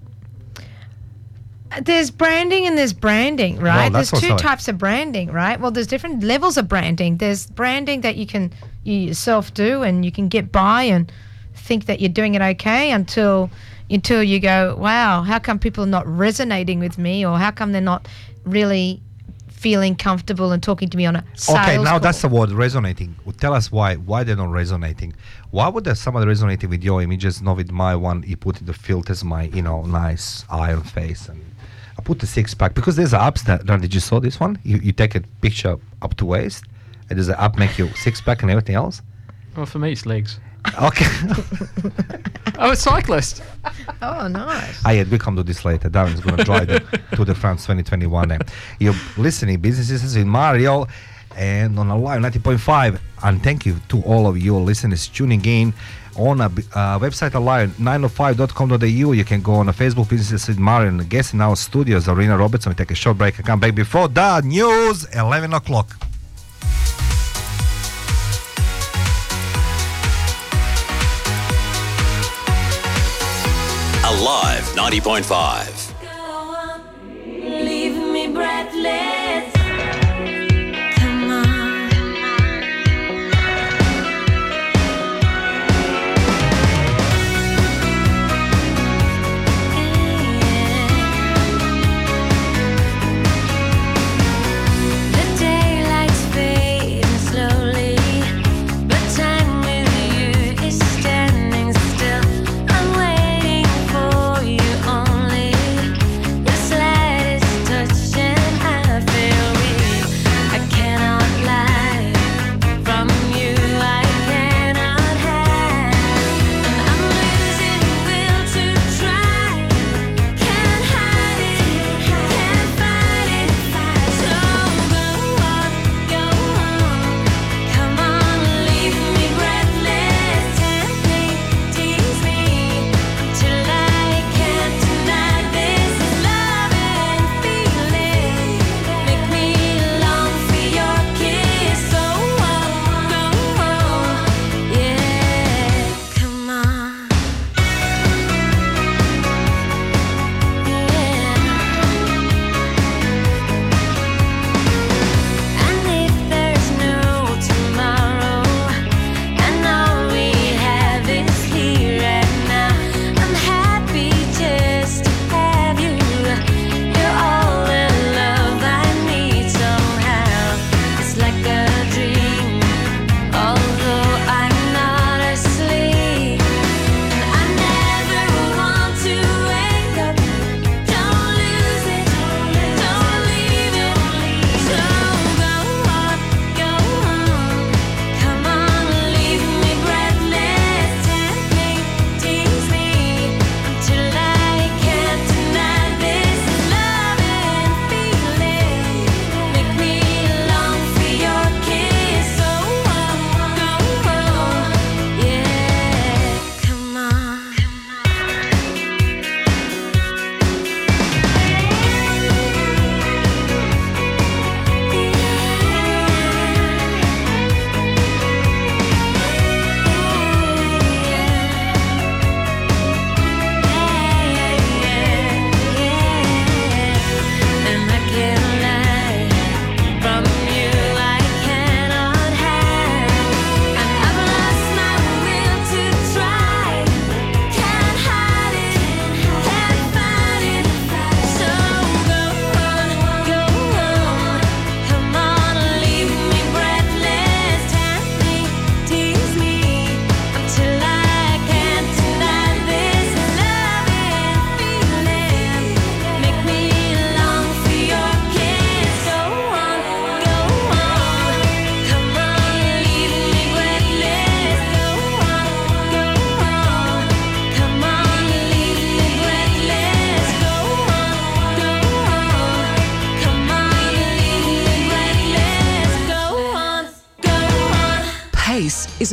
Speaker 9: There's branding and there's branding, right?
Speaker 10: Well, that's
Speaker 9: there's two
Speaker 10: also-
Speaker 9: types of branding, right? Well, there's different levels of branding. There's branding that you can you yourself do and you can get by and think that you're doing it okay until until you go, wow, how come people are not resonating with me, or how come they're not really feeling comfortable and talking to me on a sales
Speaker 10: Okay, now
Speaker 9: call?
Speaker 10: that's the word, resonating. Well, tell us why. Why they're not resonating? Why would there somebody resonating with your images, not with my one? You put in the filters, my you know nice iron face, and I put the six pack because there's apps that. Now, did you saw this one? You you take a picture up to waist, and there's an app make you six pack and everything else.
Speaker 8: Well, for me, it's legs.
Speaker 10: Okay.
Speaker 8: I'm a cyclist.
Speaker 9: Oh, nice.
Speaker 10: Ah, yeah, we come to this later. Darren's going to drive the Tour de France twenty twenty-one. And you're listening, Businesses with Mario, and on a live ninety point five. And thank you to all of you listeners tuning in on a uh, website alive nine oh five dot com dot a u. You can go on a Facebook Businesses with Mario, and guest in our studios, Arena Robertson. We take a short break and come back before the news, eleven o'clock.
Speaker 16: Alive ninety point five.
Speaker 12: Leave me breathless. Come on. The daylight's fading slowly, but time with you is standing still. I'm waiting for you only. The slightest touch and I feel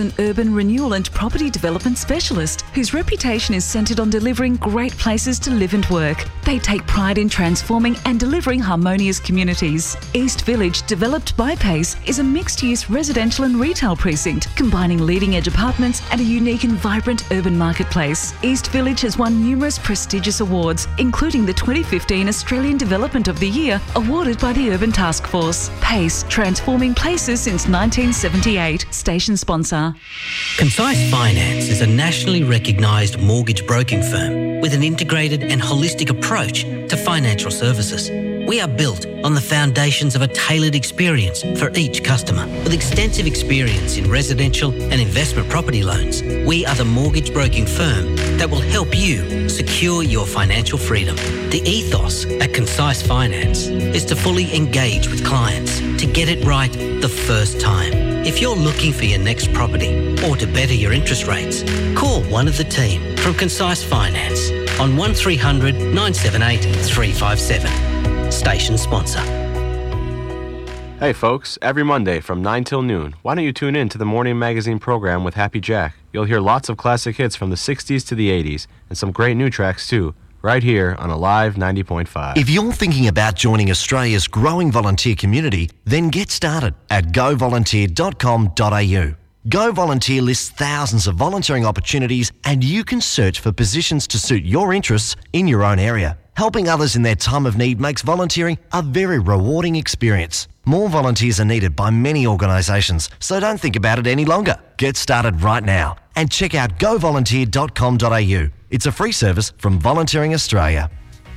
Speaker 20: an urban renewal and property development specialist whose reputation is centred on delivering great places to live and work. They take pride in transforming and delivering harmonious communities. East Village, developed by Pace, is a mixed-use residential and retail precinct, combining leading-edge apartments and a unique and vibrant urban marketplace. East Village has won numerous prestigious awards, including the twenty fifteen Australian Development of the Year, awarded by the Urban Task Force. Pace, transforming places since nineteen seventy-eight. Station sponsor.
Speaker 21: Concise Finance is a nationally recognised mortgage broking firm with an integrated and holistic approach to financial services. We are built on the foundations of a tailored experience for each customer. With extensive experience in residential and investment property loans, we are the mortgage broking firm that will help you secure your financial freedom. The ethos at Concise Finance is to fully engage with clients to get it right the first time. If you're looking for your next property or to better your interest rates, call one of the team from Concise Finance on one three hundred nine seven eight three five seven. Station sponsor.
Speaker 22: Hey folks, every Monday from nine till noon, why don't you tune in to the Morning Magazine program with Happy Jack? You'll hear lots of classic hits from the sixties to the eighties and some great new tracks too, right here on Alive ninety point five.
Speaker 23: If you're thinking about joining Australia's growing volunteer community, then get started at go volunteer dot com dot a u. Go Volunteer lists thousands of volunteering opportunities and you can search for positions to suit your interests in your own area. Helping others in their time of need makes volunteering a very rewarding experience. More volunteers are needed by many organisations, so don't think about it any longer. Get started right now and check out go volunteer dot com dot a u. It's a free service from Volunteering Australia.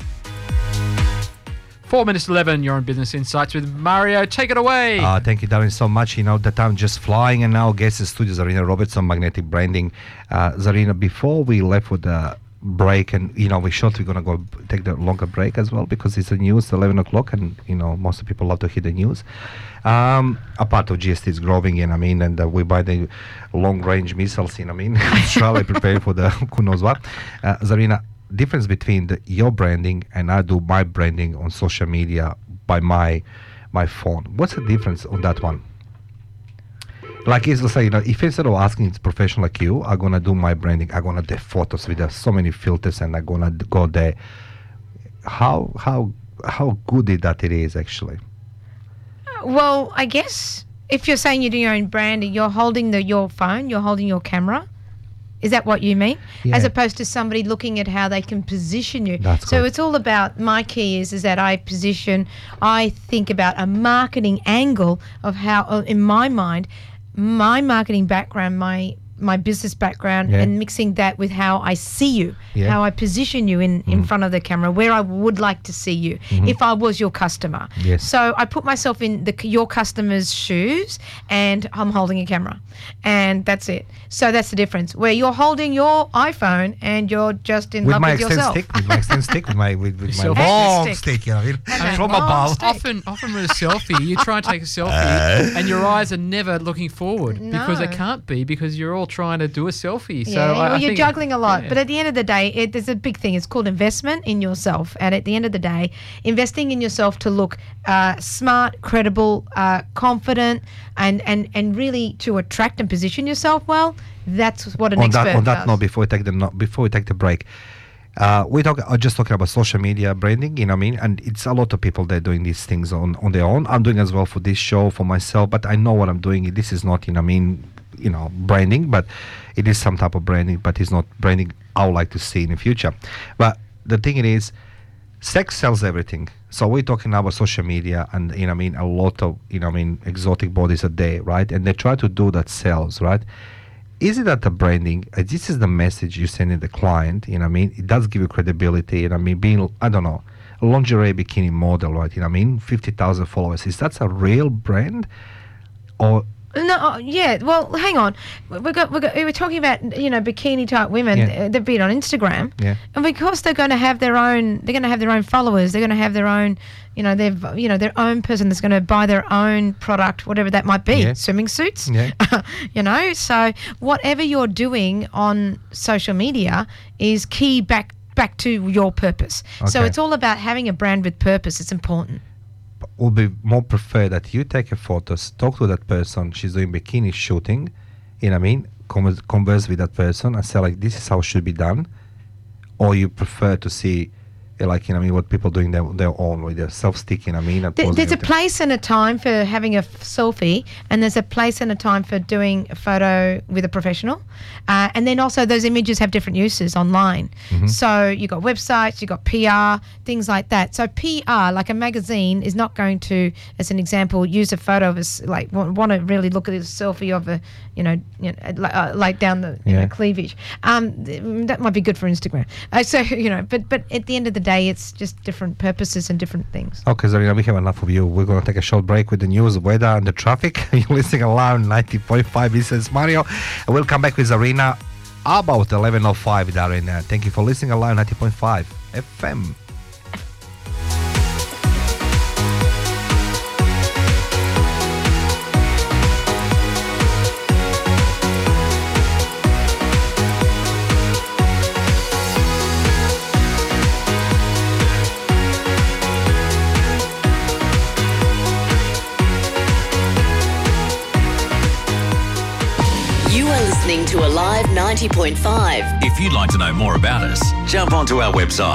Speaker 8: Four minutes to eleven, you're on Business Insights with Mario. Take it away.
Speaker 10: Uh, thank you, Darren, so much. You know, the time just flying, and now guest in studio, Zarina Robertson, Magnetic Branding. Uh, Zarina, before we left with the break, and, you know, we short, we're going to go take the longer break as well, because it's the news, eleven o'clock, and, you know, most of people love to hear the news. Um, a part of G S T is growing, and I mean, and uh, we buy the long-range missiles, you know, I mean, Australia prepare for the who knows what. Uh, Zarina, difference between the, your branding and I do my branding on social media by my my phone. What's the difference on that one? Like, it's let's say, you know, if instead of asking it's professional like you, I'm gonna do my branding, I'm gonna do photos with uh, so many filters, and I'm gonna d- go there. How how how good is that it is actually?
Speaker 9: Well, I guess if you're saying you're doing your own branding, you're holding the your phone, you're holding your camera. Is that what you mean?
Speaker 10: Yeah.
Speaker 9: As opposed to somebody looking at how they can position you.
Speaker 10: That's
Speaker 9: so
Speaker 10: good.
Speaker 9: it's all about, my key is is that I position, I think about a marketing angle of how, uh, in my mind, my marketing background, my my business background,
Speaker 10: Yeah.
Speaker 9: and mixing that with how I see you,
Speaker 10: Yeah.
Speaker 9: how I position you in, in
Speaker 10: Mhm.
Speaker 9: front of the camera, where I would like to see you
Speaker 10: Mhm.
Speaker 9: if I was your customer.
Speaker 10: Yes.
Speaker 9: So I put myself in the your customer's shoes, and I'm holding a camera, and that's it. So that's the difference. Where you're holding your iPhone and you're just in
Speaker 10: With
Speaker 9: love
Speaker 10: my
Speaker 9: with
Speaker 10: extend
Speaker 9: yourself.
Speaker 10: stick, with my extend stick, with my with, with my
Speaker 8: Selfie
Speaker 10: long
Speaker 8: stick.
Speaker 10: stick, you know,
Speaker 8: I mean,
Speaker 10: from above.
Speaker 8: Often, often with a selfie, you try and take a selfie, and your eyes are never looking forward because they
Speaker 9: No.
Speaker 8: can't be, because you're all trying to do a selfie. So
Speaker 9: Yeah,
Speaker 8: I,
Speaker 9: well,
Speaker 8: I
Speaker 9: you're
Speaker 8: think-
Speaker 9: juggling a lot,
Speaker 8: yeah.
Speaker 9: but at the end of the day, it, there's a big thing. It's called investment in yourself, and at the end of the day, investing in yourself to look uh, smart, credible, uh, confident, and, and and really to attract and position yourself well. That's what an
Speaker 10: on
Speaker 9: expert
Speaker 10: that on that
Speaker 9: does.
Speaker 10: note, before we take the no, before we take the break, uh, we talk uh, just talking about social media branding. You know what I mean? And it's a lot of people that are doing these things on on their own. I'm doing as well for this show for myself, but I know what I'm doing. This is not, you know what I mean, you know, branding, but it is some type of branding, but it's not branding I would like to see in the future. But the thing it is, sex sells everything. So we're talking about social media, and, you know what I mean, a lot of, you know what I mean, exotic bodies a day, right? And they try to do that sales, right? Is it that the branding, uh, this is the message you send to the client, you know what I mean? It does give you credibility, you know what I mean? Being, I don't know, a lingerie bikini model, right? You know what I mean? fifty thousand followers. Is that a real brand? Or
Speaker 9: No, oh, yeah. Well, hang on. We got we got we were talking about, you know, bikini type women.
Speaker 10: Yeah.
Speaker 9: uh, They've been on Instagram,
Speaker 10: Yeah.
Speaker 9: and because they're going to have their own, they're going to have their own followers. They're going to have their own, you know, they've you know their own person that's going to buy their own product, whatever that might be,
Speaker 10: Yeah.
Speaker 9: swimming suits.
Speaker 10: Yeah.
Speaker 9: You know, so whatever you're doing on social media is key back back to your purpose. So
Speaker 10: Okay.
Speaker 9: it's all about having a brand with purpose. It's important.
Speaker 10: would be more prefer that you take a photos, talk to that person, she's doing bikini shooting, you know what I mean, converse, converse with that person and say like, this is how it should be done, or you prefer to see uh, like, you know what I mean, what people doing their, their own with their self-stick, you know what I mean? and
Speaker 9: There-
Speaker 10: posing
Speaker 9: There's a
Speaker 10: everything.
Speaker 9: place and a time for having a f- selfie, and there's a place and a time for doing a photo with a professional. Uh, and then also those images have different uses online.
Speaker 10: Mm-hmm.
Speaker 9: So you've got websites, you've got P R, things like that. So P R, like a magazine, is not going to, as an example, use a photo of us, like want, want to really look at a selfie of a, you know, you know like, uh, like down the you
Speaker 10: Yeah.
Speaker 9: know, cleavage. Um, th- that might be good for Instagram. Uh, so, you know, but, but at the end of the day, it's just different purposes and different things.
Speaker 10: Okay, Zarina, we have enough of you. We're going to take a short break with the news, weather, and the traffic. You're listening live ninety point five. This is Mario. And we'll come back with Zarina about eleven oh five, Darren. Uh, thank you for listening live ninety point five F M.
Speaker 11: You are listening to Alive ninety point five.
Speaker 16: If you'd like to know more about us, jump onto our website